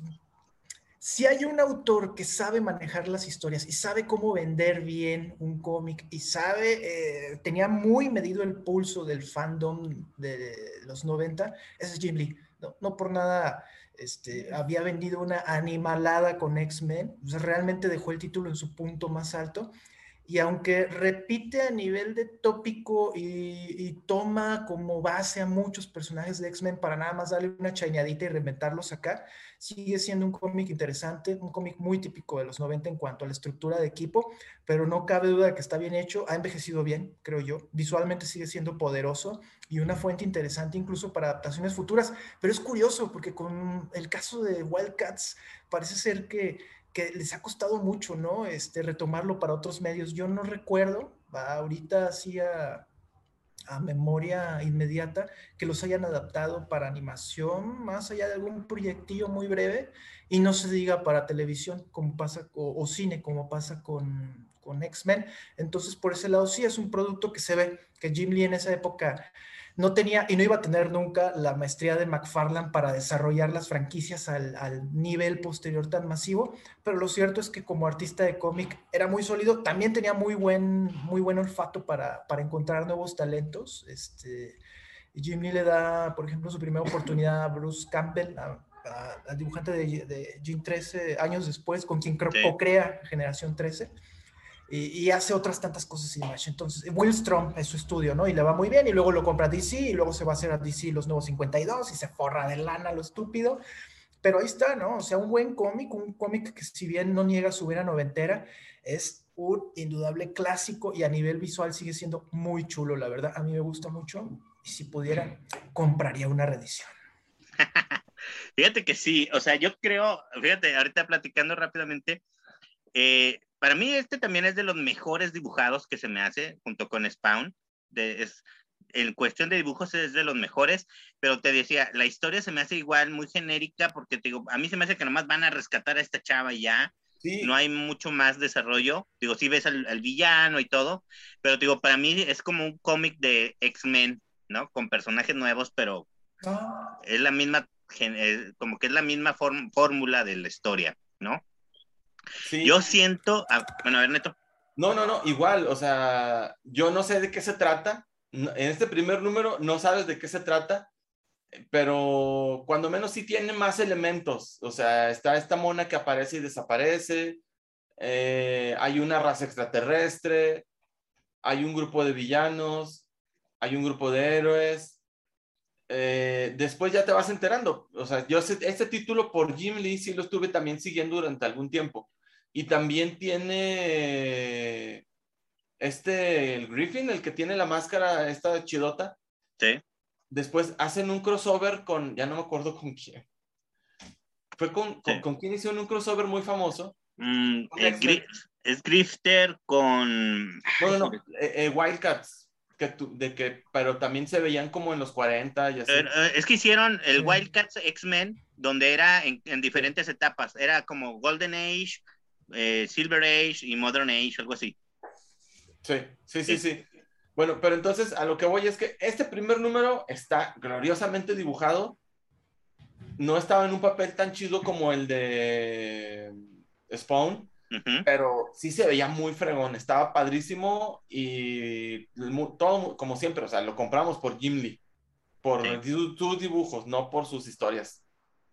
si hay un autor que sabe manejar las historias y sabe cómo vender bien un cómic y tenía muy medido el pulso del fandom de los 90, ese es Jim Lee. No por nada había vendido una animalada con X-Men, o sea, realmente dejó el título en su punto más alto. Y aunque repite a nivel de tópico y toma como base a muchos personajes de X-Men para nada más darle una chaineadita y reinventarlos acá, sigue siendo un cómic interesante, un cómic muy típico de los 90 en cuanto a la estructura de equipo, pero no cabe duda de que está bien hecho, ha envejecido bien, creo yo, visualmente sigue siendo poderoso y una fuente interesante incluso para adaptaciones futuras, pero es curioso porque con el caso de Wildcats parece ser que les ha costado mucho, ¿no? Retomarlo para otros medios. Yo no recuerdo, ahorita así a memoria inmediata, que los hayan adaptado para animación, más allá de algún proyectillo muy breve, y no se diga para televisión, como pasa, o cine, como pasa con X-Men. Entonces, por ese lado, sí es un producto que se ve que Jim Lee en esa época no tenía y no iba a tener nunca la maestría de McFarlane para desarrollar las franquicias al nivel posterior tan masivo, pero lo cierto es que como artista de cómic era muy sólido, también tenía muy buen olfato para encontrar nuevos talentos. Jim Lee le da, por ejemplo, su primera oportunidad a Bruce Campbell, al dibujante de Jean 13 años después, con quien co-crea Generación 13. Y hace otras tantas cosas en Image. Entonces, Wilstrom es su estudio, ¿no? Y le va muy bien, y luego lo compra DC, y luego se va a hacer a DC los nuevos 52, y se forra de lana lo estúpido. Pero ahí está, ¿no? O sea, un buen cómic, un cómic que si bien no niega su vena noventera, es un indudable clásico, y a nivel visual sigue siendo muy chulo, la verdad. A mí me gusta mucho, y si pudiera, compraría una reedición. Fíjate que sí, o sea, yo creo, fíjate, ahorita platicando rápidamente, para mí también es de los mejores dibujados que se me hace, junto con Spawn. en cuestión de dibujos es de los mejores, pero te decía, la historia se me hace igual muy genérica porque te digo, a mí se me hace que nomás van a rescatar a esta chava y ya, Sí. no hay mucho más desarrollo, digo, sí ves al villano y todo, pero digo, para mí es como un cómic de X-Men, ¿no? Con personajes nuevos, pero es la misma, como que es la misma fórmula de la historia, ¿no? Sí. Yo siento, bueno, a ver, Neto. No, igual, o sea, yo no sé de qué se trata. En este primer número no sabes de qué se trata, pero cuando menos sí tiene más elementos. O sea, está esta mona que aparece y desaparece, hay una raza extraterrestre, hay un grupo de villanos, hay un grupo de héroes. Después ya te vas enterando. O sea, yo este título por Jim Lee sí lo estuve también siguiendo durante algún tiempo. Y también tiene el Griffin, el que tiene la máscara esta chidota. Sí. Después hacen un crossover con, ya no me acuerdo con quién. Fue con quién hicieron un crossover muy famoso. Es Grifter con... No. Wildcats. Pero también se veían como en los 40 y así. Es que hicieron el Wildcats X-Men, donde era en diferentes etapas. Era como Golden Age, Silver Age y Modern Age, algo así. Sí. Bueno, pero entonces a lo que voy es que este primer número está gloriosamente dibujado. No estaba en un papel tan chido como el de Spawn, pero sí se veía muy fregón, estaba padrísimo y todo como siempre, o sea, lo compramos por Jim Lee, por sus dibujos, no por sus historias.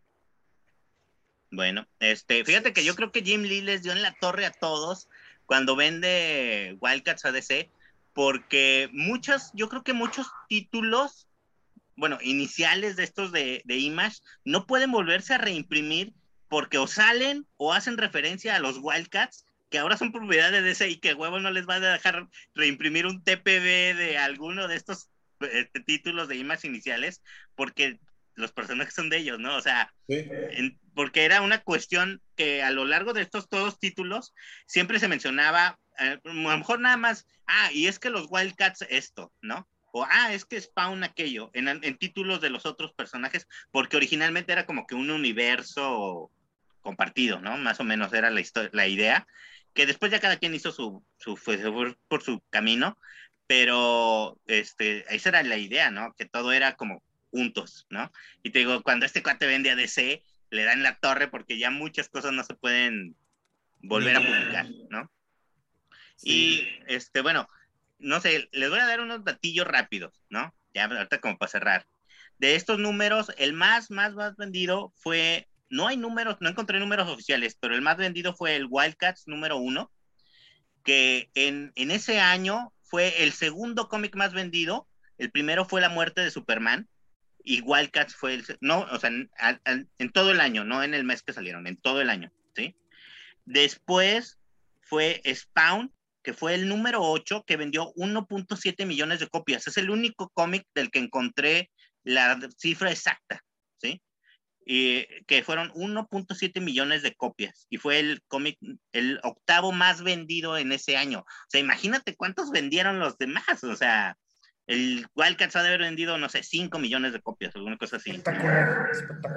Bueno, fíjate que yo creo que Jim Lee les dio en la torre a todos cuando vende Wildcats a DC, porque yo creo que muchos títulos, bueno, iniciales de estos de Image, no pueden volverse a reimprimir porque o salen o hacen referencia a los Wildcats, que ahora son propiedad de DC y que huevo no les va a dejar reimprimir un TPB de alguno de estos títulos de Image iniciales, porque los personajes son de ellos, ¿no? O sea, sí. Porque era una cuestión que a lo largo de estos todos títulos siempre se mencionaba, a lo mejor nada más, y es que los Wildcats esto, ¿no? O, es que Spawn aquello, en títulos de los otros personajes, porque originalmente era como que un universo compartido, ¿no? Más o menos era la idea, que después ya cada quien hizo por su camino, pero esa era la idea, ¿no? Que todo era como juntos, ¿no? Y te digo, cuando este cuate vende a DC, le dan la torre porque ya muchas cosas no se pueden volver a publicar, ¿no? Sí. Y, bueno, no sé, les voy a dar unos datillos rápidos, ¿no? Ya ahorita como para cerrar. De estos números, el más vendido fue, no hay números, no encontré números oficiales, pero el más vendido fue el Wildcats número 1, que en ese año fue el segundo cómic más vendido. El primero fue La muerte de Superman, y Wildcats fue no, o sea, en todo el año, no en el mes que salieron, en todo el año, ¿sí? Después fue Spawn, que fue el número 8, que vendió 1.7 millones de copias. Es el único cómic del que encontré la cifra exacta, ¿sí? Y que fueron 1.7 millones de copias, y fue el cómic, el octavo más vendido en ese año. O sea, imagínate cuántos vendieron los demás, o sea, el Wildcats ha de haber vendido, no sé, 5 millones de copias, alguna cosa así. Espectacular.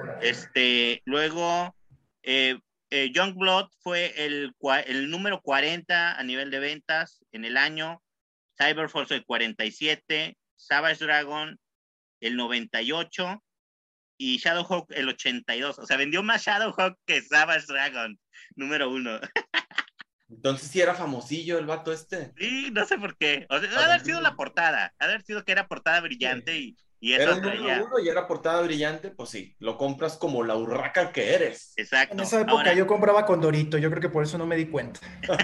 Luego, Youngblood fue el número 40 a nivel de ventas en el año, Cyberforce el 47, Savage Dragon el 98 y Shadowhawk el 82. O sea, vendió más Shadowhawk que Savage Dragon, número 1. Entonces sí era famosillo el vato este. Sí, no sé por qué. O sea, ha de haber sido la portada. Ha de haber sido que era portada brillante, sí. y eso era un número 1 y era portada brillante, pues sí, lo compras como la urraca que eres. Exacto. En esa época yo compraba Condorito, yo creo que por eso no me di cuenta.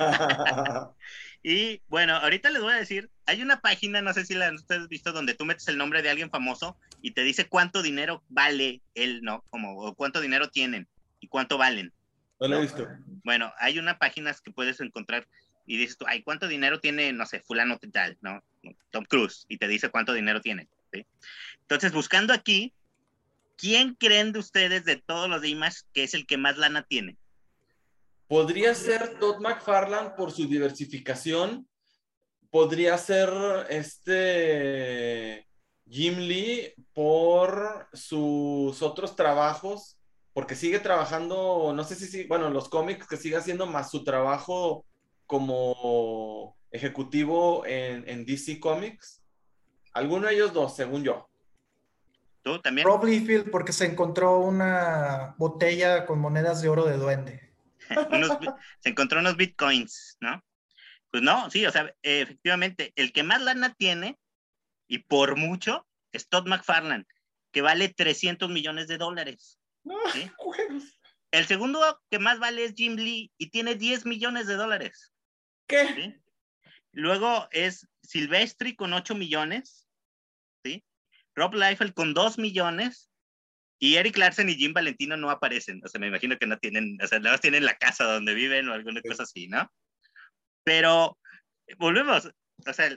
Y bueno, ahorita les voy a decir, hay una página, no sé si la han ustedes visto, donde tú metes el nombre de alguien famoso y te dice cuánto dinero vale él, ¿no? O cuánto dinero tienen y cuánto valen. No lo he visto. Bueno, hay una página que puedes encontrar y dices tú, ¿cuánto dinero tiene, no sé, fulano tal, ¿no? Tom Cruise, y te dice cuánto dinero tiene, ¿sí? Entonces, buscando aquí, ¿quién creen de ustedes de todos los de Image que es el que más lana tiene? Podría ser Todd McFarlane por su diversificación. Podría ser Jim Lee por sus otros trabajos, porque sigue trabajando, no sé si, bueno, los cómics que sigue haciendo más su trabajo como ejecutivo en DC Comics. Alguno de ellos dos, según yo. ¿Tú también? Rob Liefeld porque se encontró una botella con monedas de oro de duende. Se encontró unos bitcoins, ¿no? Pues no, sí, o sea, efectivamente, el que más lana tiene, y por mucho, es Todd McFarlane, que vale $300 millones. ¿Sí? El segundo que más vale es Jim Lee y tiene $10 millones. ¿Qué? ¿Sí? Luego es Silvestri con 8 millones, ¿sí? Rob Liefeld con 2 millones y Eric Larsen y Jim Valentino no aparecen. O sea, me imagino que no tienen, o sea, nada más tienen la casa donde viven o alguna cosa así, ¿no? Pero volvemos, o sea,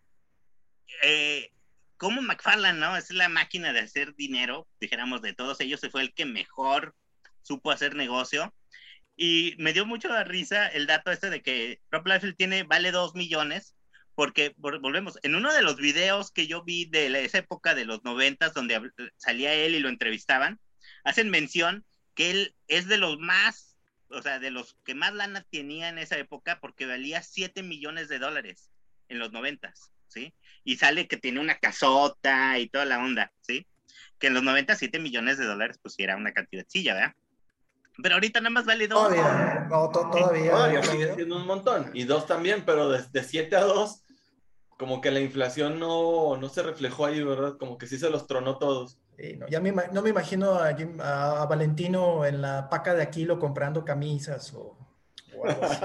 como McFarlane, ¿no? Es la máquina de hacer dinero, dijéramos, de todos ellos, se fue el que mejor supo hacer negocio. Y me dio mucho la risa el dato este de que Rob Liefeld vale 2 millones, porque volvemos, en uno de los videos que yo vi de esa época de los 90s, donde salía él y lo entrevistaban, hacen mención que él es de los más, o sea, de los que más lana tenía en esa época, porque valía $7 millones en los 90s, ¿sí? Y sale que tiene una casota y toda la onda, ¿sí? Que en los 90 $7 millones, pues sí era una cantidadcilla, ¿verdad? Pero ahorita nada más vale 2. Todavía, no, Todavía sigue siendo un montón. Y 2 también, pero de 7 a 2, como que la inflación no se reflejó ahí, ¿verdad? Como que sí se los tronó todos. Sí, no, no me imagino a Valentino en la paca de Aquilo comprando camisas o algo así.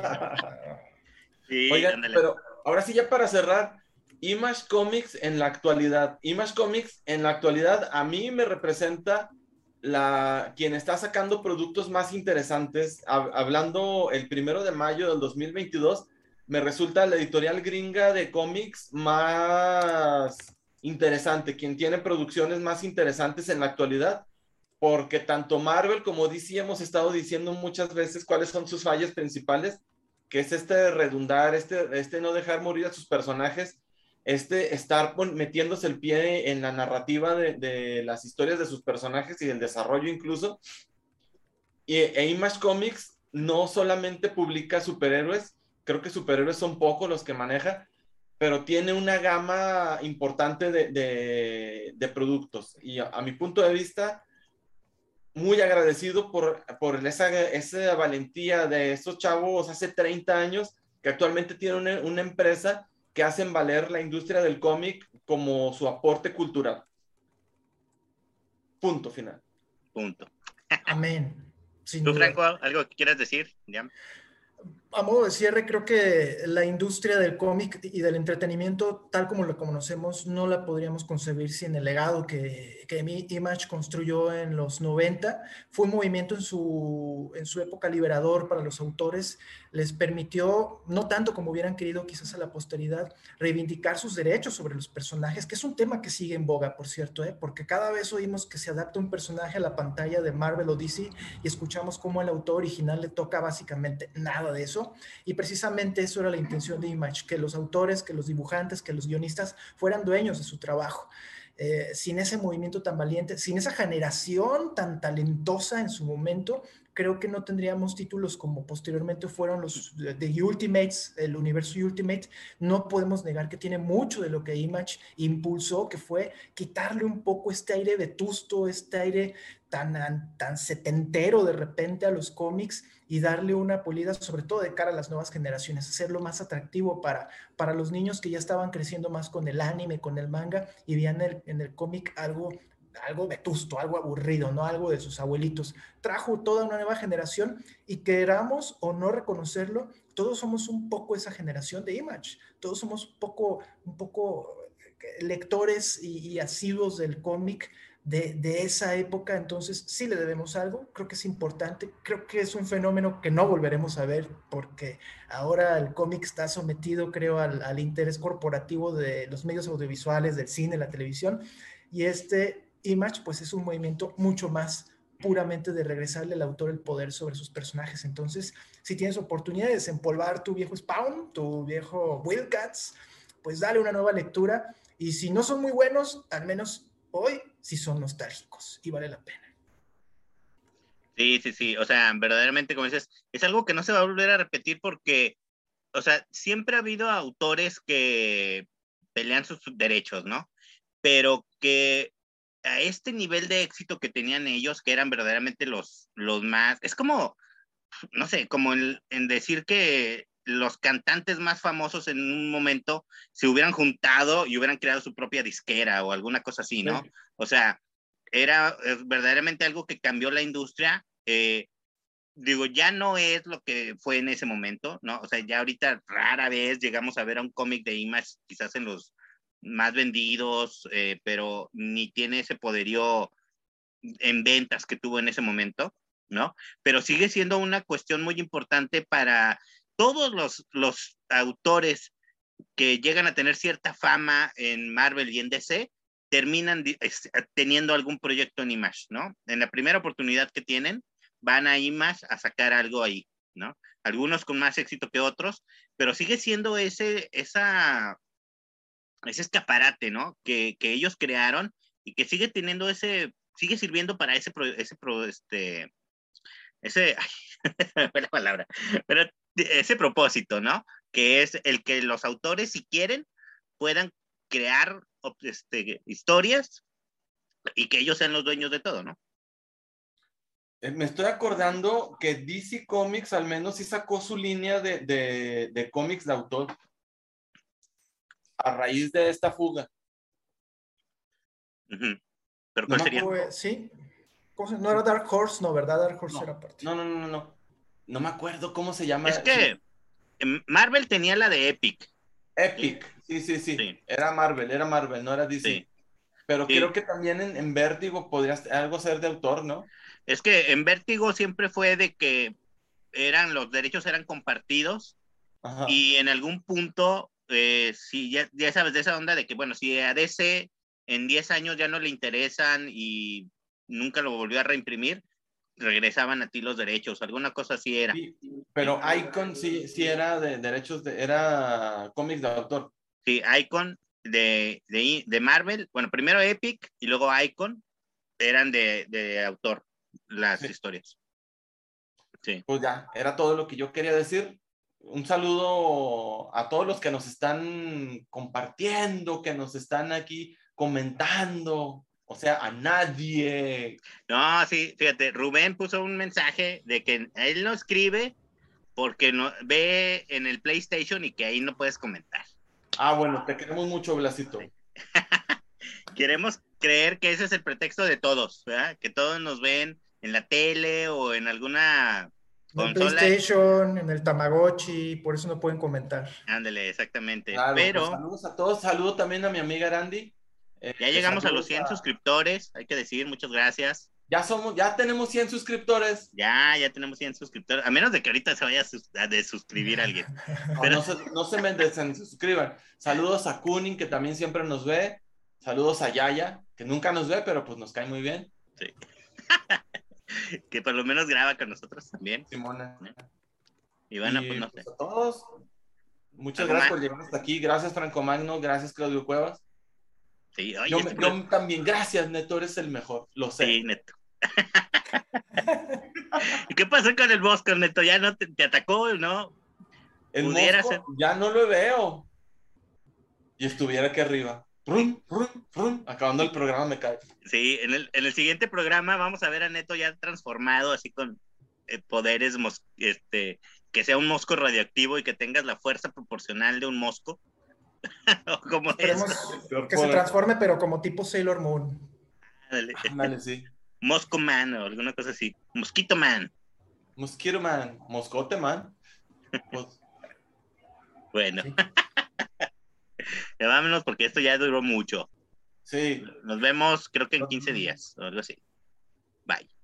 Sí, Oigan, ándale. pero ahora sí ya para cerrar, Image Comics en la actualidad. Image Comics en la actualidad a mí me representa quien está sacando productos más interesantes. Hablando el 1 de mayo del 2022, me resulta la editorial gringa de cómics más interesante, quien tiene producciones más interesantes en la actualidad, porque tanto Marvel como DC hemos estado diciendo muchas veces cuáles son sus fallas principales, que es este redundar, este no dejar morir a sus personajes, este estar metiéndose el pie en la narrativa de las historias de sus personajes y del desarrollo incluso. E Image Comics no solamente publica superhéroes, creo que superhéroes son pocos los que maneja, pero tiene una gama importante de productos. Y a mi punto de vista, muy agradecido por esa valentía de estos chavos hace 30 años que actualmente tienen una empresa que hacen valer la industria del cómic como su aporte cultural. Punto final. Punto. Amén. Sin ¿Tú, duda. Franco, algo que quieras decir? ¿Ya? A modo de cierre, creo que la industria del cómic y del entretenimiento, tal como lo conocemos, no la podríamos concebir sin el legado que Image construyó en los 90. Fue un movimiento en su época liberador para los autores. Les permitió, no tanto como hubieran querido quizás a la posteridad, reivindicar sus derechos sobre los personajes, que es un tema que sigue en boga, por cierto, porque cada vez oímos que se adapta un personaje a la pantalla de Marvel o DC y escuchamos cómo al autor original le toca básicamente nada de eso. Y precisamente eso era la intención de Image, que los autores, que los dibujantes, que los guionistas fueran dueños de su trabajo. Sin ese movimiento tan valiente, sin esa generación tan talentosa en su momento, creo que no tendríamos títulos como posteriormente fueron los de Ultimates, el universo Ultimate. No podemos negar que tiene mucho de lo que Image impulsó, que fue quitarle un poco este aire vetusto, este aire tan setentero de repente a los cómics y darle una pulida, sobre todo de cara a las nuevas generaciones, hacerlo más atractivo para los niños que ya estaban creciendo más con el anime, con el manga, y veían en el cómic algo vetusto, algo aburrido, ¿no? Algo de sus abuelitos. Trajo toda una nueva generación y queramos o no reconocerlo, todos somos un poco esa generación de Image, todos somos un poco lectores y asiduos del cómic de esa época, entonces sí le debemos algo, creo que es importante, creo que es un fenómeno que no volveremos a ver porque ahora el cómic está sometido, creo, al interés corporativo de los medios audiovisuales, del cine, la televisión, y Image pues es un movimiento mucho más puramente de regresarle al autor el poder sobre sus personajes. Entonces, si tienes oportunidad de desempolvar tu viejo Spawn, tu viejo Wildcats, pues dale una nueva lectura. Y si no son muy buenos, al menos hoy sí son nostálgicos y vale la pena. Sí, sí, sí. O sea, verdaderamente, como dices, es algo que no se va a volver a repetir porque, o sea, siempre ha habido autores que pelean sus derechos, ¿no? Pero que a este nivel de éxito que tenían ellos, que eran verdaderamente los más, es como, no sé, como en decir que los cantantes más famosos en un momento se hubieran juntado y hubieran creado su propia disquera o alguna cosa así, ¿no? Sí. O sea, era verdaderamente algo que cambió la industria. Digo, ya no es lo que fue en ese momento, ¿no? O sea, ya ahorita rara vez llegamos a ver a un cómic de Image, quizás en los más vendidos, pero ni tiene ese poderío en ventas que tuvo en ese momento, ¿no? Pero sigue siendo una cuestión muy importante para todos los autores que llegan a tener cierta fama en Marvel y en DC, terminan teniendo algún proyecto en Image, ¿no? En la primera oportunidad que tienen, van a Image a sacar algo ahí, ¿no? Algunos con más éxito que otros, pero sigue siendo ese escaparate, ¿no? Que ellos crearon y que sigue teniendo sigue sirviendo para fue la palabra, pero ese propósito, ¿no? Que es el que los autores, si quieren, puedan crear historias y que ellos sean los dueños de todo, ¿no? Me estoy acordando que DC Comics al menos sí sacó su línea de cómics de autor a raíz de esta fuga. Uh-huh. ¿Pero No cuál me sería? acuerdo. Sí. No era Dark Horse, no, ¿verdad? Dark Horse era parte. No. No me acuerdo cómo se llama. Es que Marvel tenía la de Epic. Epic, sí. Era Marvel, no era DC. Sí. Pero Sí. creo que también en Vértigo podrías algo ser de autor, ¿no? Es que en Vértigo siempre fue de que los derechos eran compartidos. Ajá. Y en algún punto, si ya sabes de esa onda de que, bueno, si a DC en 10 años ya no le interesan y nunca lo volvió a reimprimir, regresaban a ti los derechos, alguna cosa así era. Sí, pero Icon sí era de derechos, era cómics de autor. Sí, Icon de Marvel, bueno, primero Epic y luego Icon eran de autor las historias. Sí. Pues ya, era todo lo que yo quería decir. Un saludo a todos los que nos están compartiendo, que nos están aquí comentando, o sea, a nadie. No, sí, fíjate, Rubén puso un mensaje de que él no escribe porque no, ve en el PlayStation y que ahí no puedes comentar. Ah, bueno, te queremos mucho, Blasito. Queremos creer que ese es el pretexto de todos, ¿verdad? Que todos nos ven en la tele o en alguna consola. En el PlayStation, en el Tamagotchi, por eso no pueden comentar. Ándale, exactamente. Claro, pero pues saludos a todos, saludo también a mi amiga Randy. Ya llegamos a los 100 suscriptores, hay que decir, muchas gracias. Ya tenemos 100 suscriptores. Ya tenemos 100 suscriptores, a menos de que ahorita se vaya a desuscribir alguien. Pero no se me desuscriban. Saludos a Kunin, que también siempre nos ve. Saludos a Yaya, que nunca nos ve, pero pues nos cae muy bien. Sí. Que por lo menos graba con nosotros también. Simona. Y bueno, pues no sé. A todos, muchas gracias por llegar hasta aquí. Gracias, Franco Magno. Gracias, Claudio Cuevas. Sí, oye, yo también, gracias, Neto, eres el mejor, lo sé. Sí, Neto. ¿Y qué pasó con el Bosco, Neto? ¿Ya no te atacó, no? El Mosco, ya no lo veo. Y estuviera aquí arriba. Acabando el programa me cae. Sí, en el siguiente programa vamos a ver a Neto ya transformado, así con poderes, que sea un mosco radioactivo y que tengas la fuerza proporcional de un mosco. ¿Cómo es? Que se transforme, pero como tipo Sailor Moon. Ándale, sí. Mosco Man o alguna cosa así. Mosquito Man. Mosquito Man. Moscote Man. Pues... Bueno. Sí. Ya vámonos porque esto ya duró mucho. Sí. Nos vemos creo que en 15 días o algo así. Bye.